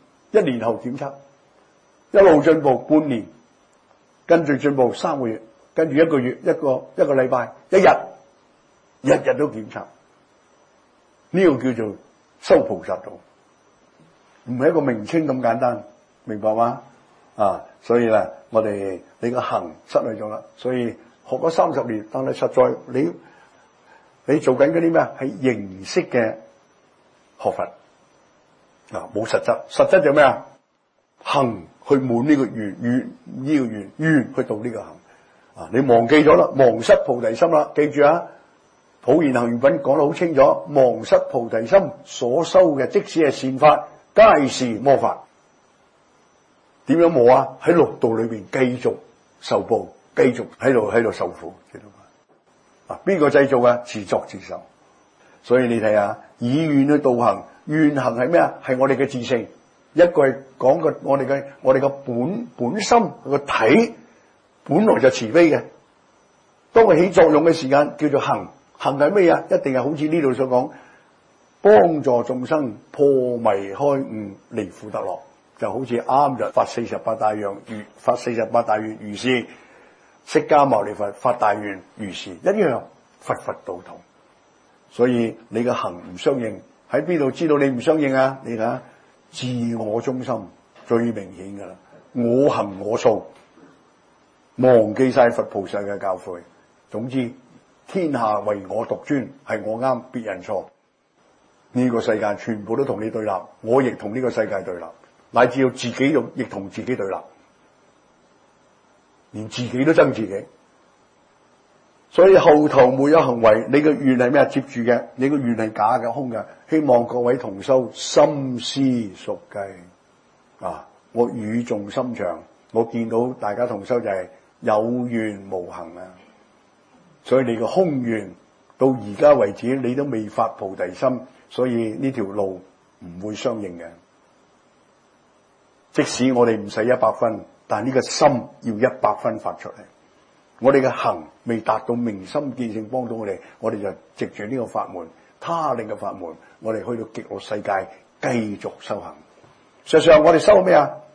1年後檢測，一路進步半年，跟住進步3個月，跟住1個月，一個禮拜，日日都檢測。呢個叫做修菩薩道，唔係一個名稱咁簡單，明白嗎？所以咧，你個行失去咗啦。所以學咗30年，但係實在你做緊嗰啲咩啊？係形式嘅學佛冇實質。實質就咩啊？行去滿呢個願呢個願去到呢個行你忘記咗啦，忘失菩提心啦。記住普賢行願品講得好清楚，忘失菩提心所修嘅，即使係善法，皆是魔法。點樣冇啊？喺六道裏邊繼續受報，繼續喺度受苦，知道嘛？邊個製造啊？自作自受。所以你睇下，以願去道行，願行係咩啊？係我哋嘅自性。一個係講個我哋嘅本心個體本來就慈悲嘅，當佢起作用嘅時間叫做行。行係咩啊？一定係好似呢度所講，幫助眾生破迷開悟，離苦得樂。就好似啱就發48大願如是，釋迦牟尼佛發大願如是，一樣佛道同。所以你嘅行唔相應，喺邊度知道你唔相應啊？你睇下自我中心最明顯噶啦，我行我素，忘記晒佛菩薩嘅教誨。總之天下唯我獨尊，係我啱，別人錯。呢個世界全部都同你對立，我亦同呢個世界對立。乃至要自己亦同自己對立，連自己都憎自己。所以後頭沒有行為，你嘅願係咩？接住嘅，你嘅願係假嘅、空嘅。希望各位同修深思熟計我語重心長，我見到大家同修就係有願無行啊。所以你嘅空願到而家為止，你都未發菩提心，所以呢條路唔會相應嘅。即使我哋唔使100分，但呢個心要100分發出嚟。我哋嘅行未達到明心見性幫到我哋就藉住呢個法門，他令嘅法門，我哋去到極樂世界繼續修行。實際上我哋修咩啊？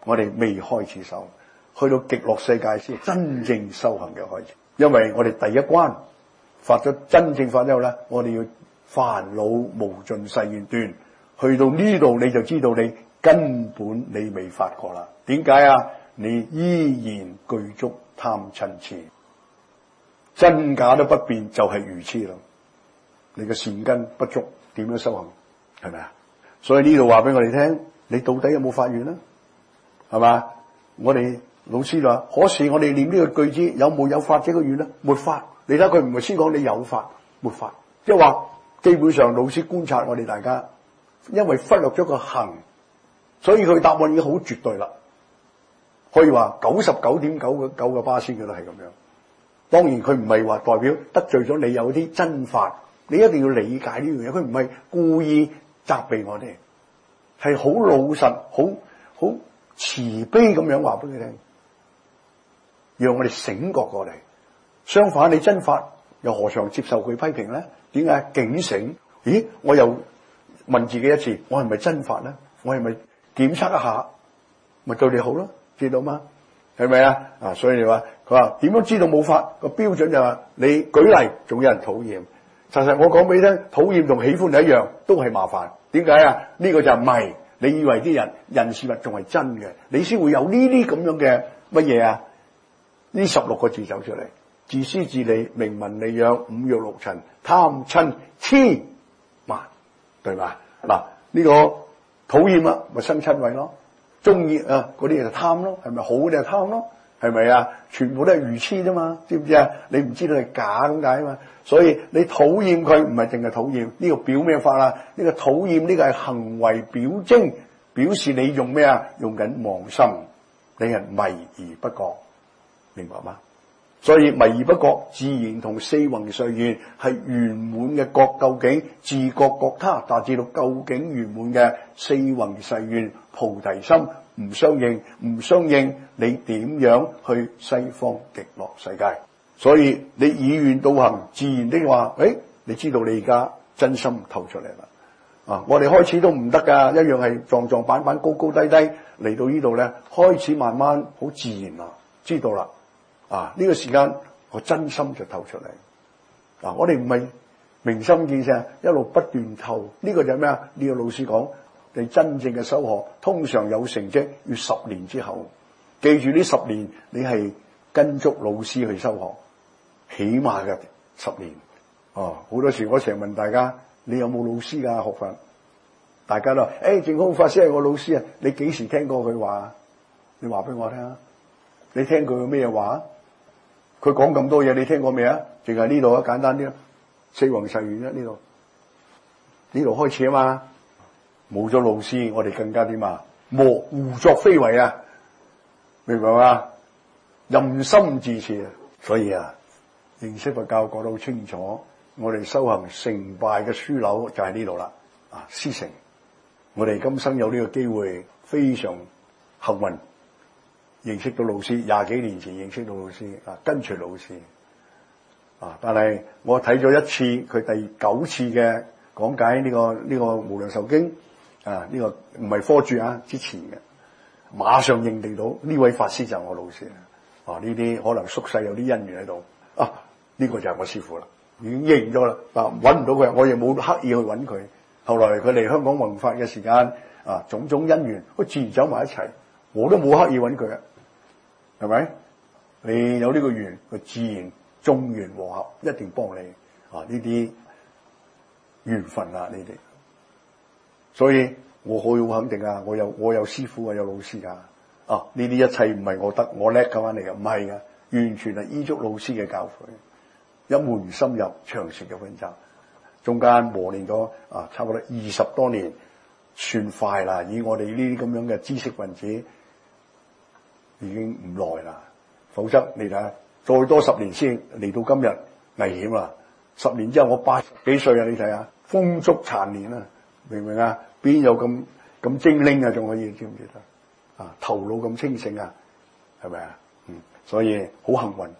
我哋未開始修，去到極樂世界先真正修行嘅開始。因為我哋第一關發咗真正發之後咧，我哋要煩惱無盡誓願斷。去到呢度你就知道你根本你未發過啦。點解啊？你依然具足貪嗔癡，真假都不變，就係愚癡啦。你嘅善根不足，點樣修行？係咪啊？所以呢度話俾我哋聽，你到底有冇發願呢？係嘛？我哋老師話，可是我哋念呢個句子有冇有發這個願呢？沒發。你睇佢唔係先講你有發，沒發，即係話基本上老師觀察我哋大家，因為忽略咗個行，所以佢答案已經好絕對啦。可以話99.9%嘅都係咁樣。當然佢唔係話代表得罪咗你有啲真法，你一定要理解呢樣嘢。佢唔係故意責備我哋，係好老實、好慈悲咁樣話俾佢聽，讓我哋醒覺過嚟。相反，你真法又何嘗接受佢批評咧？點解警醒？咦，我又問自己一次，我係咪真法咧？我係咪檢測一下，咪對你好咯？知道嗎？係咪啊？所以你話佢話點樣知道冇法？個標準就係你舉例，仲有人討厭。實際我講俾你聽，討厭同喜歡係一樣，都係麻煩。點解啊？呢個就係迷。你以為啲人事物仲係真嘅，你先會有呢啲咁樣嘅乜嘢啊？呢16個字走出嚟：自私自利、名聞利養、五欲六塵、貪嗔癡慢，對吧？嗱，呢個討厭啊，咪生瞋恚咯。中意啊嗰啲就貪咯，係咪好嘅就貪咯？係咪啊？全部都係愚癡啫嘛，知唔知啊？你唔知道係假咁解啊嘛。所以你討厭佢唔係淨係討厭，呢個表咩法啊？呢個討厭呢個係行為表徵，表示你用咩啊？用緊妄心，你係迷而不覺，明白嗎？所以迷而不覺，自然同四弘誓願係圓滿嘅覺究竟，自覺覺他，達至到究竟圓滿嘅四弘誓願菩提心唔相應，唔相應，你點樣去西方極樂世界？所以你以願導行，自然的話，你知道你而家真心透出嚟啦。我哋開始都唔得噶，一樣係撞撞板板、高高低低嚟到呢度咧，開始慢慢好自然啦，知道啦。呢個時間我真心就透出嚟。我哋唔係明心見性，一路不斷透。呢個就係咩啊？呢個老師講，你真正嘅修學通常有成績要10年之後。記住呢10年你係跟足老師去修學，起碼嘅10年。好多時我成日問大家，你有冇老師㗎學法？大家都話，淨空法師係我老師啊！你幾時聽過佢話？你話俾我聽啊！你聽佢咩話？佢講咁多嘢，你聽過未啊？淨係呢度啊，簡單啲啊，四弘誓願啊，呢度開始啊嘛。冇咗老師，我哋更加點啊？胡作非為啊！明白嘛？任心自持啊！所以啊，認識佛教講得好清楚，我哋修行成敗嘅樞紐就喺呢度啦。師承，我哋今生有呢個機會，非常幸運。認識到老師，20幾年前認識到老師，跟隨老師，但係我睇咗一次佢第9次嘅講解呢個無量壽經，呢個唔係科注之前嘅，馬上認定到呢位法師就係我老師。呢啲可能宿世有啲因緣喺度，呢個就係我師父啦，已經認咗啦。揾唔到佢，我亦冇刻意去揾佢。後來佢嚟香港弘法嘅時間，種種因緣，佢自然走埋一齊，我都冇刻意揾佢。係咪？你有呢個緣，佢自然眾緣和合，一定幫你。呢啲緣分啊，呢啲。所以我好肯定啊，我有師父啊，有老師啊。呢啲一切唔係我得我叻咁翻嚟嘅，唔係嘅，完全係依足老師嘅教誨，一門深入，長時嘅溫習，中間磨練咗差不多20多年，算快啦。以我哋呢啲咁樣嘅知識分子，已經唔耐啦，否則你睇下，再多10年先嚟到今日，危險啦！10年之後我80幾歲啊，你睇下，風燭殘年啊，明唔明啊？邊有咁精靈啊？仲可以知唔記得？頭腦咁清醒啊，係咪啊？所以好幸運，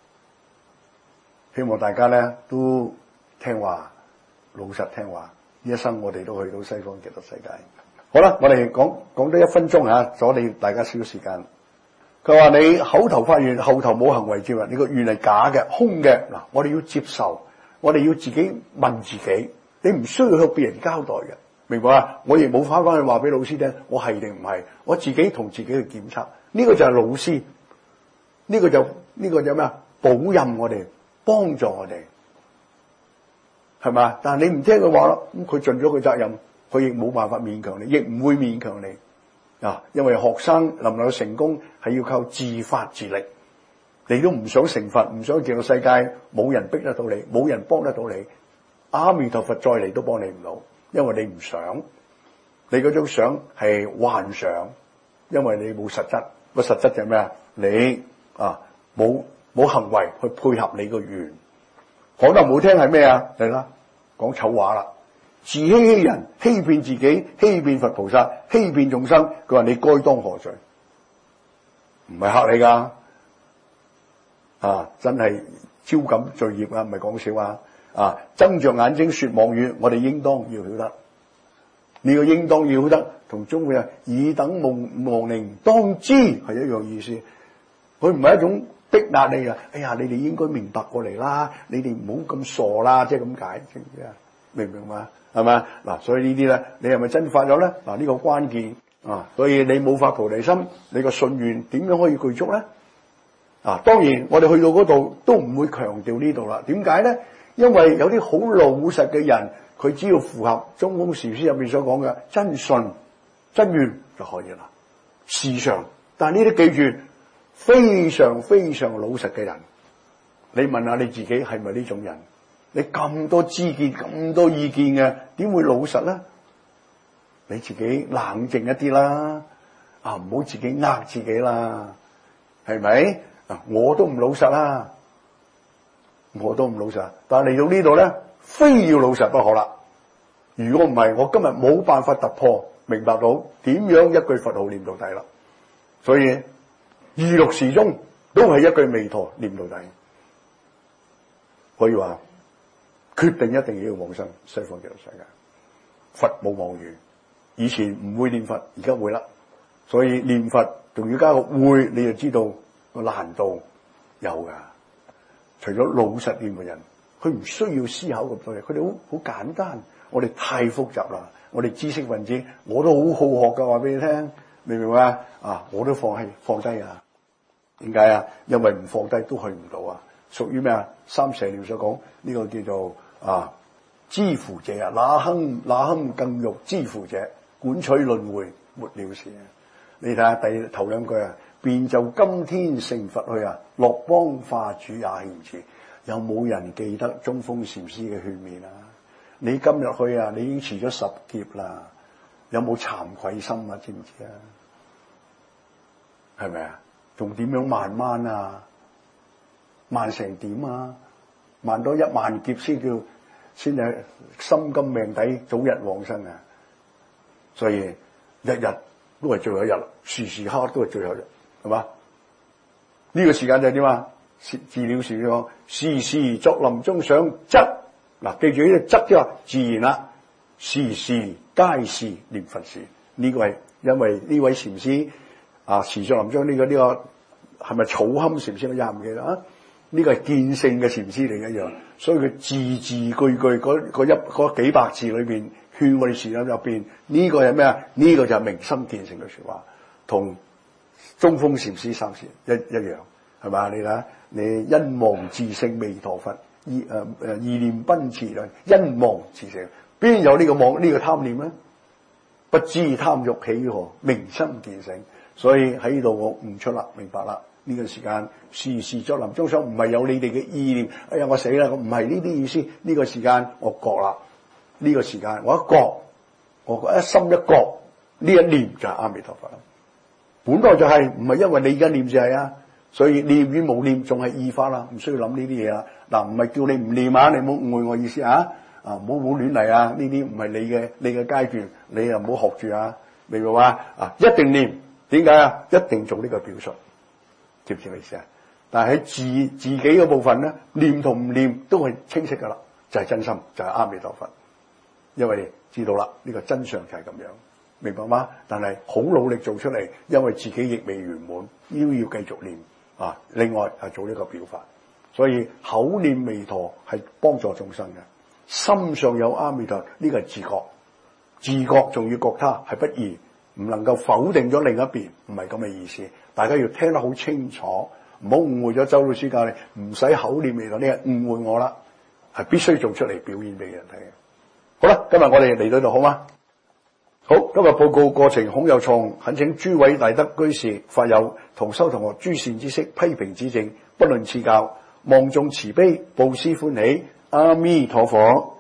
希望大家咧都聽話，老實聽話，一生我哋都去到西方極樂世界。 好啦，我哋講多1分鐘嚇，阻你大家少少時間。佢話你口頭發願，後頭冇行為照啊！你個願係假嘅、空嘅。嗱，我哋要接受，我哋要自己問自己，你唔需要向別人交代嘅，明白啊？我亦冇翻去話俾老師聽，我係定唔係？我自己同自己去檢測，呢個就係老師，呢個就咩啊？保任我哋，幫助我哋，係咪？但係你唔聽佢話咯，咁佢盡咗佢責任，佢亦冇辦法勉強你，亦唔會勉強你。因為學生能唔能夠成功係要靠自發自力，你都唔想成佛，唔想見到世界冇人逼得到你，冇人幫得到你，阿彌陀佛再嚟都幫你唔到，因為你唔想，你嗰種想係幻想，因為你冇實質，個實質就係咩啊？你冇行為去配合你個願，講得唔好聽係咩啊？嚟啦，講醜話啦。自欺欺人，欺騙自己，欺騙佛菩薩，欺騙眾生。佢話你該當何罪？唔係嚇你噶，真係招感罪孽啊！唔係講笑啊！睜着眼睛說妄語，我哋應當要曉得。呢個應當要曉得，同中國人爾等亡靈當知係一樣意思。佢唔係一種逼壓你啊！哎呀，你哋應該明白過嚟啦，你哋唔好咁傻啦，即係咁解，知唔知啊？明唔明嘛？係咪？嗱，所以呢啲咧，你係咪真發咗咧？嗱，呢個關鍵啊，所以你冇發菩提心，你個信願點樣可以具足咧？當然我哋去到嗰度都唔會強調呢度啦。點解咧？因為有啲好老實嘅人，佢只要符合中峰禪師入面所講嘅真信真願就可以啦。時常，但係呢啲記住，非常非常老實嘅人，你問下你自己係咪呢種人？你咁多知見、咁多意見嘅，點會老實咧？你自己冷靜一啲啦，唔好自己呃自己啦，係咪？我都唔老實啦，我都唔老實，但係嚟到呢度咧，非要老實不可啦。如果唔係，我今日冇辦法突破，明白到點樣一句佛號念到底啦。所以二六時中都係一句彌陀念到底，可以話。決定一定要往生西方極樂世界，佛冇妄語，以前唔會念佛，而家會啦。所以念佛仲要加個會，你就知道個難度有噶。除咗老實念嘅人，佢唔需要思考咁多嘢，佢哋好簡單。我哋太複雜啦，我哋知識分子，我都好好學噶，話俾你聽，明唔明啊？我都放低啊。點解啊？因為唔放低都去唔到啊。屬於咩啊？三蛇療所講呢個叫做知乎者啊，那堪更欲知乎者，管取輪迴沒了事。你睇下頭兩句啊，便就今天成佛去啊，樂邦化主也獻辭。有冇人記得中峰禪師嘅勸勉啊？你今日去啊，你已經遲咗10劫啦，有冇慚愧心啊？知唔知啊？係咪啊？仲點樣慢慢啊？慢成點啊？慢多1萬劫先係心甘命抵，早日往生啊！所以日日都係最後一日，時時刻刻都係最後一日，係嘛？呢個時間就係點啊？自了時講，時時作臨終想則。嗱，記住呢個則即係自然啦，時時皆是念佛時。呢個係因為呢位禪師時作臨終呢個係咪草堪禪師？我也唔記得啊。呢個係見性嘅禪師嚟一樣，所以佢字字句句嗰幾百字裏邊勸我哋時間入邊，呢個係咩啊？呢個就係明心見性嘅說話，同中峰禪師三時一樣，係嘛？你睇下，你因忘自性彌陀佛，意念奔馳啦，因忘自性，邊有呢個妄呢個貪念咧？不知貪欲起何，明心見性，所以喺度我悟出啦，明白啦。呢個時間時時作臨終想，唔係有你哋嘅意念，哎呀我死啦，唔係呢啲意思。呢個時間我覺啦，呢個時間我一覺，我一心一覺，呢一念就係阿彌陀佛啦。本來就係，唔係因為你而家念就係啊，所以念與無念仲係異法啦，唔需要諗呢啲嘢啦。嗱，唔係叫你唔念啊，你唔好誤會我意思啊，唔好亂嚟啊，呢啲唔係你嘅階段，你又唔好學住啊，明白嘛？一定念，點解啊？一定做呢個表述。知唔知咩意思啊？但係喺自己嘅部分咧，念同唔念都係清晰噶啦，就係真心，就係阿彌陀佛。因為你知道啦，呢個真相就係咁樣。 明白嗎？但係好努力做出嚟，因為自己亦未圓滿，要繼續念啊。另外係做呢個表法，所以口念彌陀係幫助眾生嘅，心上有阿彌陀呢個係自覺，自覺仲要覺他係不易，唔能夠否定咗另一邊，唔係咁嘅意思。大家要聽得好清楚，唔好誤會咗周老師教你唔使口念彌陀，呢個誤會我啦，係必須做出嚟表演俾人睇嘅。好啦，今日我哋嚟到度好嗎？好，今日報告過程恐有錯誤，懇請諸位大德居士、法友同修同學諸善知識批評指正，不論賜教，望眾慈悲，布施歡喜，阿彌陀佛。